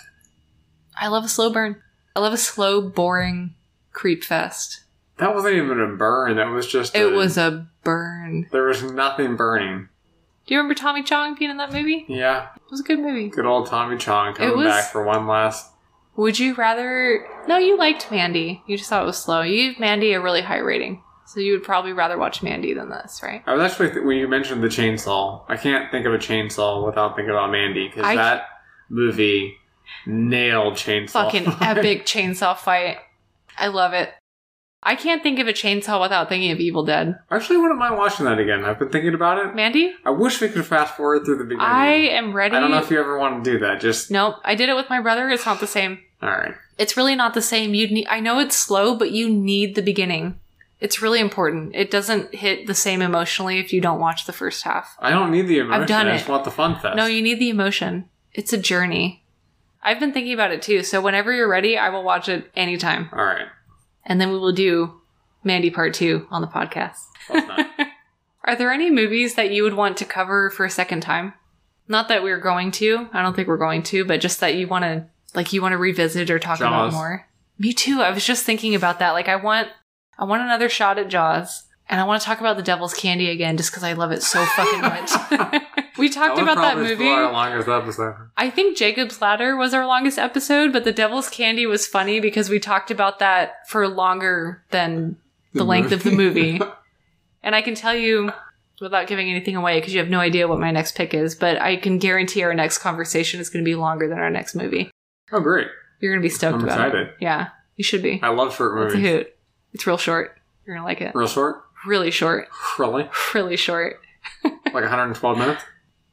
I love a slow burn. I love a slow, boring creep fest. That wasn't even a burn. That was just It a, was a burn. There was nothing burning. Do you remember Tommy Chong being in that movie? Yeah. It was a good movie. Good old Tommy Chong coming was- back for one last... Would you rather... No, you liked Mandy. You just thought it was slow. You gave Mandy a really high rating. So you would probably rather watch Mandy than this, right? I was actually... Th- when you mentioned the chainsaw, I can't think of a chainsaw without thinking about Mandy, because I- that movie nailed chainsaw. Fucking epic chainsaw fight. I love it. I can't think of a chainsaw without thinking of Evil Dead. I actually wouldn't mind watching that again. I've been thinking about it. Mandy? I wish we could fast forward through the beginning. I am ready. I don't know if you ever want to do that. Just... Nope. I did it with my brother. It's not the same. Alright. It's really not the same. You need. I know it's slow, but you need the beginning. It's really important. It doesn't hit the same emotionally if you don't watch the first half. I don't need the emotion. I've done I it. just want the fun fest. No, you need the emotion. It's a journey. I've been thinking about it too, so whenever you're ready, I will watch it anytime. Alright. And then we will do Mandy Part two on the podcast. That's not. Are there any movies that you would want to cover for a second time? Not that we're going to. I don't think we're going to, but just that you want to, like, you want to revisit or talk about Jaws. more. Me too. I was just thinking about that. Like, I want, I want another shot at Jaws, and I want to talk about The Devil's Candy again, just because I love it so fucking much. We talked that about that probably movie. our longest episode. I think Jacob's Ladder was our longest episode, but The Devil's Candy was funny because we talked about that for longer than the, The length of the movie. movie. And I can tell you, without giving anything away, because you have no idea what my next pick is, but I can guarantee our next conversation is going to be longer than our next movie. Oh, great. You're going to be stoked I'm about excited. it. Yeah, you should be. I love short It's a movies. hoot. It's real short. You're going to like it. Real short? Really short. Really? Really short. Like one hundred twelve minutes?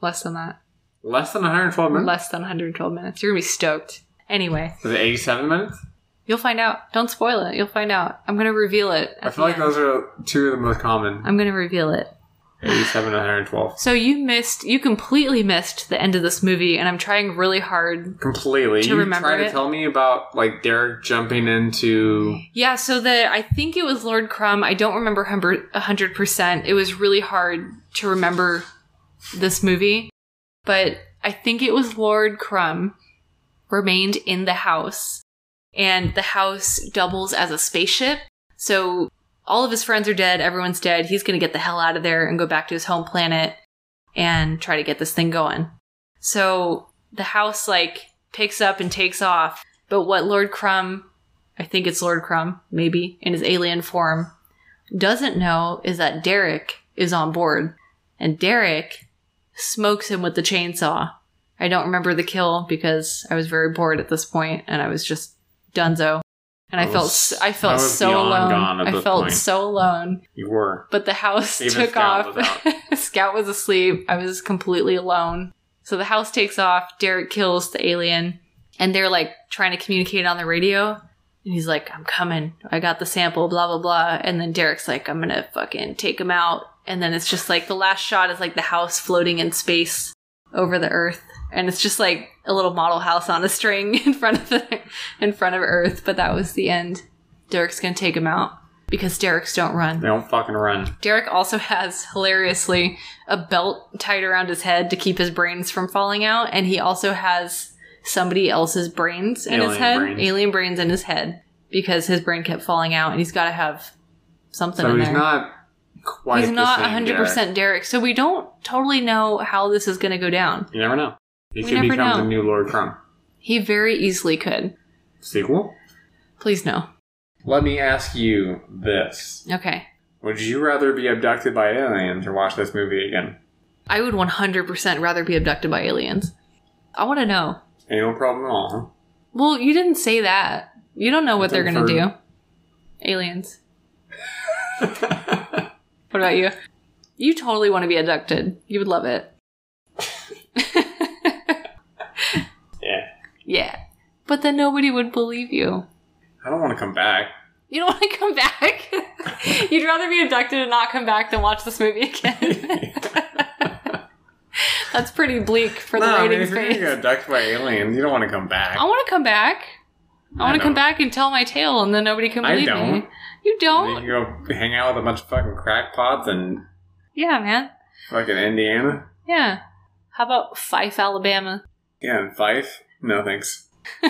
Less than that. Less than one hundred twelve minutes? Less than one hundred twelve minutes. You're going to be stoked. Anyway. Was it eighty-seven minutes? You'll find out. Don't spoil it. You'll find out. I'm going to reveal it. I feel like end. those are two of the most common. I'm going to reveal it. eighty-seven to one hundred twelve. So you missed, you completely missed the end of this movie, and I'm trying really hard Completely. to you remember trying it. to tell me about, like, Derek jumping into... Yeah, so the I think it was Lord Crumb. I don't remember one hundred percent. It was really hard to remember this movie. But I think it was Lord Crumb remained in the house. And the house doubles as a spaceship. So all of his friends are dead. Everyone's dead. He's going to get the hell out of there and go back to his home planet and try to get this thing going. So the house, like, picks up and takes off. But what Lord Crumb, I think it's Lord Crumb, maybe, in his alien form, doesn't know is that Derek is on board. And Derek smokes him with the chainsaw. I don't remember the kill because I was very bored at this point and I was just donezo. And I, I felt was, I felt I so alone. I felt point. so alone. You were. But the house Even took Scout off. Was out. Scout was asleep. I was completely alone. So the house takes off. Derek kills the alien. And they're like trying to communicate on the radio. And he's like, I'm coming. I got the sample, blah, blah, blah. And then Derek's like, I'm gonna fucking take him out. And then it's just like the last shot is like the house floating in space over the earth. And it's just like a little model house on a string in front of the, in front of Earth. But that was the end. Derek's gonna take him out because Derek's don't run. They don't fucking run. Derek also has, hilariously, a belt tied around his head to keep his brains from falling out. And he also has somebody else's brains in Alien his head. brains. Alien brains in his head. Because his brain kept falling out. And he's got to have something so in he's there. not quite He's the not same one hundred percent Derek. Derek. So we don't totally know how this is going to go down. You never know. He We could never become know. the new Lord Crumb. He very easily could. Sequel? Please no. Let me ask you this. Okay. Would you rather be abducted by aliens or watch this movie again? I would one hundred percent rather be abducted by aliens. I want to know. Ain't no problem at all, Well, you didn't say that. You don't know what That's they're going to inferred. do. Aliens. huh? What about you? You totally want to be abducted. You would love it. Yeah. Yeah. But then nobody would believe you. I don't want to come back. You don't want to come back? You'd rather be abducted and not come back than watch this movie again? That's pretty bleak for the no, I mean, ratings if you're page. gonna get abducted by aliens, you don't want to come back. I want to come back. I I want to come don't. back and tell my tale and then nobody can I believe don't. me. You don't? You go hang out with a bunch of fucking crackpots in Yeah, man. fucking Indiana. Yeah. How about Fife, Alabama? Yeah, in Fife. No thanks.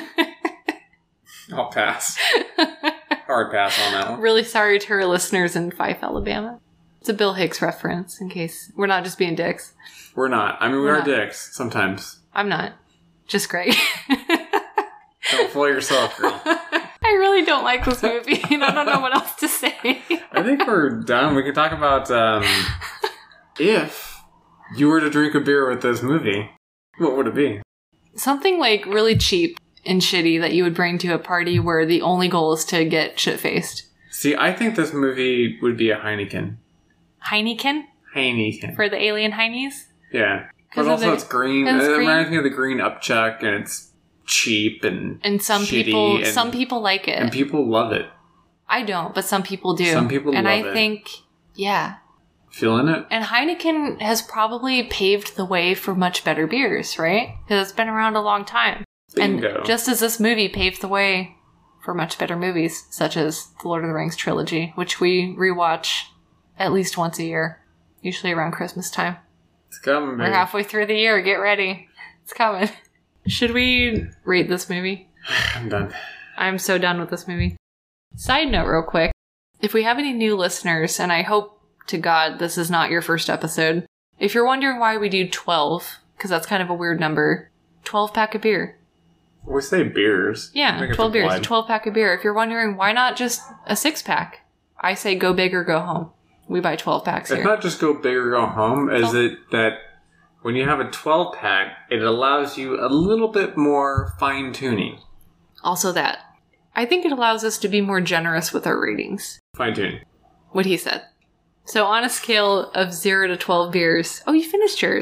I'll pass. Hard pass on that one. Really sorry to our listeners in Fife, Alabama. It's a Bill Hicks reference, in case we're not just being dicks. We're not. I mean, we We're are not. dicks sometimes. I'm not. Just Greg. Don't fool yourself, girl. I really don't like this movie, and I don't know what else to say. I think we're done. We can talk about um, if you were to drink a beer with this movie, what would it be? Something like really cheap and shitty that you would bring to a party where the only goal is to get shit-faced. See, I think this movie would be a Heineken. Heineken? Heineken. For the alien Heinies? Yeah. 'Cause But of also the- it's green. it's It green. reminds me of the green upchuck, and it's cheap and And some shitty, people and, some people like it. and people love it. I don't, but some people do. Some people and love I it. think, yeah. Feeling it? And Heineken has probably paved the way for much better beers, right? Because it's been around a long time. Bingo. And just as this movie paved the way for much better movies, such as the Lord of the Rings trilogy, which we rewatch at least once a year, usually around Christmas time. It's coming, We're baby. halfway through the year. Get ready. It's coming. Should we rate this movie? I'm done. I'm so done with this movie. Side note real quick. If we have any new listeners, and I hope to God this is not your first episode, if you're wondering why we do twelve, because that's kind of a weird number, twelve pack of beer. We say beers. I Yeah, think it's twelve a beers, blood. twelve pack of beer. If you're wondering why not just a six pack, I say go big or go home. We buy twelve packs It's here. not just go big or go home. Is Oh. it that when you have a twelve pack, it allows you a little bit more fine tuning? Also that. I think it allows us to be more generous with our ratings. Fine tuning. What he said. So on a scale of zero to twelve beers... Oh, you finished yours.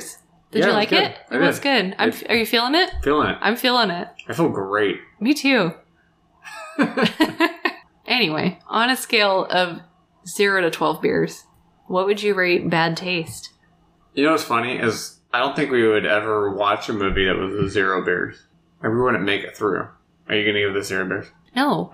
Did Yeah, you it was like good. it? I It was did. good. I'm, It- are you feeling it? Feeling it. I'm feeling it. I feel great. Me too. Anyway, on a scale of zero to twelve beers, what would you rate Bad Taste? You know what's funny is I don't think we would ever watch a movie that was a zero beers. Like, we wouldn't make it through. Are you going to give this zero beers? No.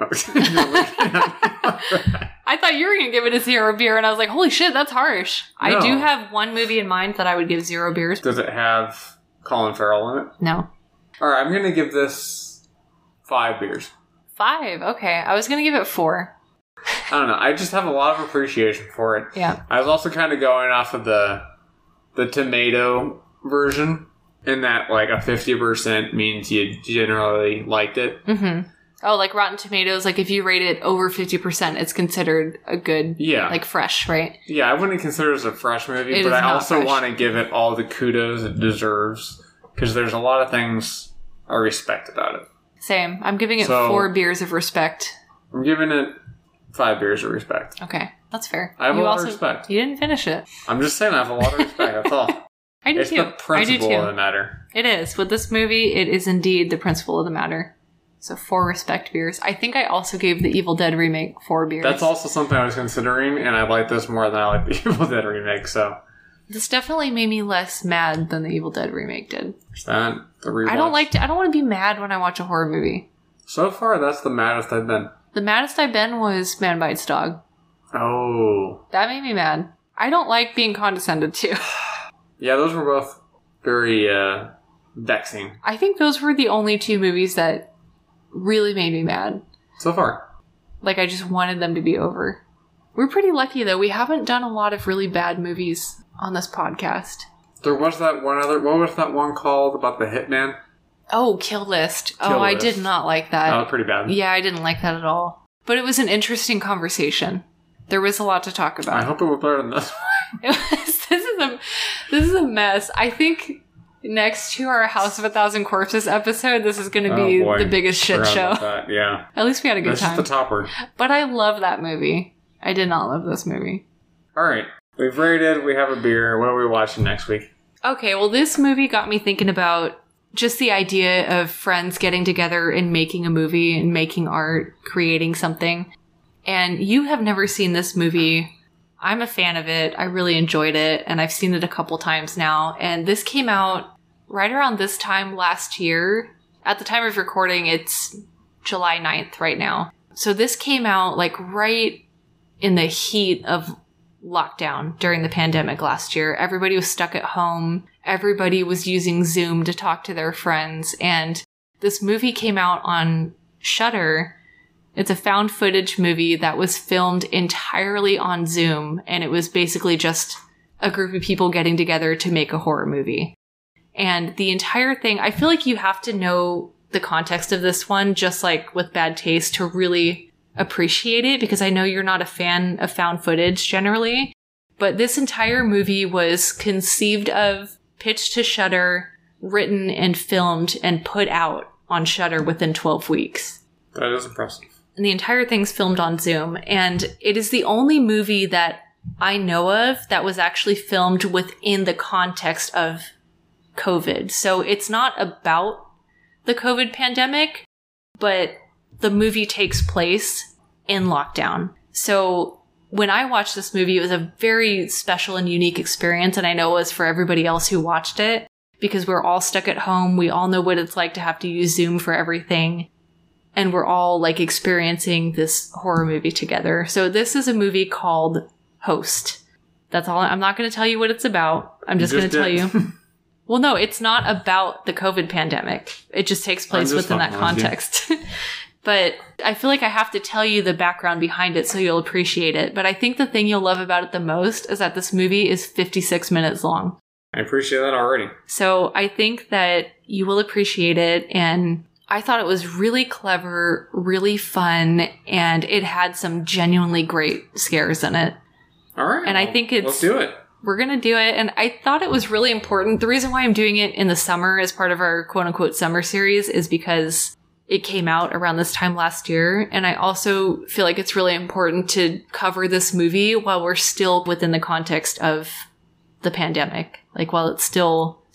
I thought you were going to give it a zero beer, and I was like, holy shit, that's harsh. I No. do have one movie in mind that I would give zero beers. Does it have Colin Farrell in it? No. All right, I'm going to give this five beers. Five. Okay. I was going to give it four. I don't know. I just have a lot of appreciation for it. Yeah. I was also kind of going off of the the tomato version, in that like a fifty percent means you generally liked it. Mm-hmm. Oh, like Rotten Tomatoes, like if you rate it over fifty percent, it's considered a good, Yeah. like fresh, right? Yeah, I wouldn't consider it as a fresh movie, It but is I not also fresh. want to give it all the kudos it deserves, because there's a lot of things I respect about it. Same. I'm giving it So- four beers of respect. I'm giving it five beers of respect. Okay. That's fair. I have you a lot also, of respect. You didn't finish it. I'm just saying I have a lot of respect, that's all. I do It's too. the I do principle too. of the matter. It is. With this movie, it is indeed the principle of the matter. So four respect beers. I think I also gave the Evil Dead remake four beers. That's also something I was considering, and I like this more than I like the Evil Dead remake, so... This definitely made me less mad than the Evil Dead remake did. Is that the rewatch? I don't like to, I don't want to be mad when I watch a horror movie. So far, that's the maddest I've been. The maddest I've been was Man Bites Dog. Oh. That made me mad. I don't like being condescended to. Yeah, those were both very, uh, vexing. I think those were the only two movies that really made me mad. So far. Like, I just wanted them to be over. We're pretty lucky, though. We haven't done a lot of really bad movies on this podcast. There was that one other... What was that one called about the hitman? Oh, Kill List. Kill oh, I List. did not like that. That was pretty bad. Yeah, I didn't like that at all. But it was an interesting conversation. There was a lot to talk I about. hope it was better than this. It was, this is a this is a mess. I think next to our House of a Thousand Corpses episode, this is going to be Oh, boy. the biggest shit Forgot show. about that, yeah. At least we had a good That's time. just the topper. But I love that movie. I did not love this movie. Alright. We've rated, we have a beer. What are we watching next week? Okay, well, this movie got me thinking about just the idea of friends getting together and making a movie and making art, creating something. And you have never seen this movie. I'm a fan of it. I really enjoyed it, and I've seen it a couple times now. And this came out right around this time last year. At the time of recording, it's July ninth right now. So this came out like right in the heat of lockdown during the pandemic last year. Everybody was stuck at home. Everybody was using Zoom to talk to their friends. And this movie came out on Shudder. It's a found footage movie that was filmed entirely on Zoom. And it was basically just a group of people getting together to make a horror movie. And the entire thing, I feel like you have to know the context of this one, just like with Bad Taste, to really appreciate it, because I know you're not a fan of found footage generally, but this entire movie was conceived of, pitched to Shudder, written and filmed and put out on Shudder within twelve weeks. That is impressive. And the entire thing's filmed on Zoom, and it is the only movie that I know of that was actually filmed within the context of COVID. So it's not about the COVID pandemic, but the movie takes place in lockdown. So when I watched this movie, it was a very special and unique experience, and I know it was for everybody else who watched it, because we're all stuck at home. We all know what it's like to have to use Zoom for everything, and we're all like experiencing this horror movie together. So this is a movie called Host. That's all. I'm not going to tell you what it's about. I'm just, You going just to tell did. you. Well, no, it's not about the COVID pandemic. It just takes place I'm just within that fucking with you. context. But I feel like I have to tell you the background behind it so you'll appreciate it. But I think the thing you'll love about it the most is that this movie is fifty-six minutes long. I appreciate that already. So I think that you will appreciate it. And I thought it was really clever, really fun, and it had some genuinely great scares in it. Alright. And I well, think it's- Let's do it. We're going to do it. And I thought it was really important. The reason why I'm doing it in the summer as part of our quote unquote summer series is because it came out around this time last year. And I also feel like it's really important to cover this movie while we're still within the context of the pandemic. Like while it's still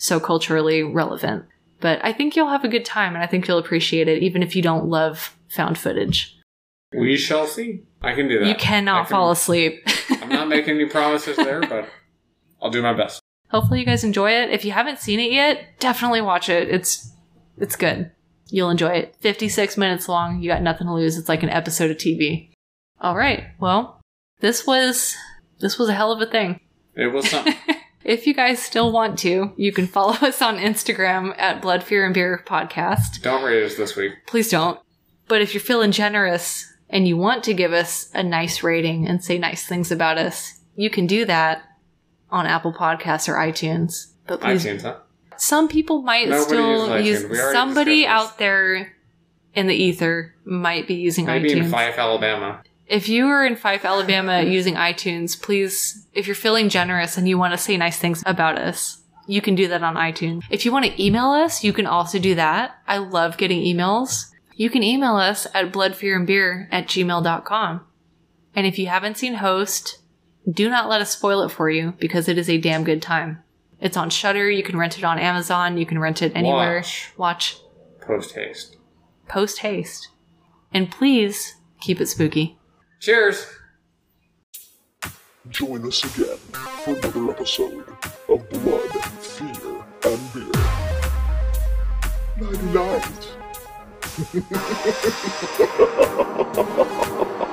so culturally relevant. But I think you'll have a good time, and I think you'll appreciate it, even if you don't love found footage. We shall see. I can do that. You cannot can, fall asleep. I'm not making any promises there, but I'll do my best. Hopefully you guys enjoy it. If you haven't seen it yet, definitely watch it. It's it's good. You'll enjoy it. fifty-six minutes long. You got nothing to lose. It's like an episode of T V. All right. Well, this was this was a hell of a thing. It was something. If you guys still want to, you can follow us on Instagram at Blood, Fear, and Beer Podcast. Don't rate us this week. Please don't. But if you're feeling generous and you want to give us a nice rating and say nice things about us, you can do that on Apple Podcasts or iTunes. But please, iTunes, huh? some people might Nobody still uses use. iTunes. We already Somebody discussed this. out there in the ether might be using Maybe iTunes. in Fife, Alabama. If you are in Fife, Alabama using iTunes, please, if you're feeling generous and you want to say nice things about us, you can do that on iTunes. If you want to email us, you can also do that. I love getting emails. You can email us at bloodfearandbeer at gmail dot com. And if you haven't seen Host, do not let us spoil it for you, because it is a damn good time. It's on Shudder. You can rent it on Amazon. You can rent it anywhere. Watch. Watch. Post haste. Post haste. And please keep it spooky. Cheers! Join us again for another episode of Blood, Fear, and Beer. Night night.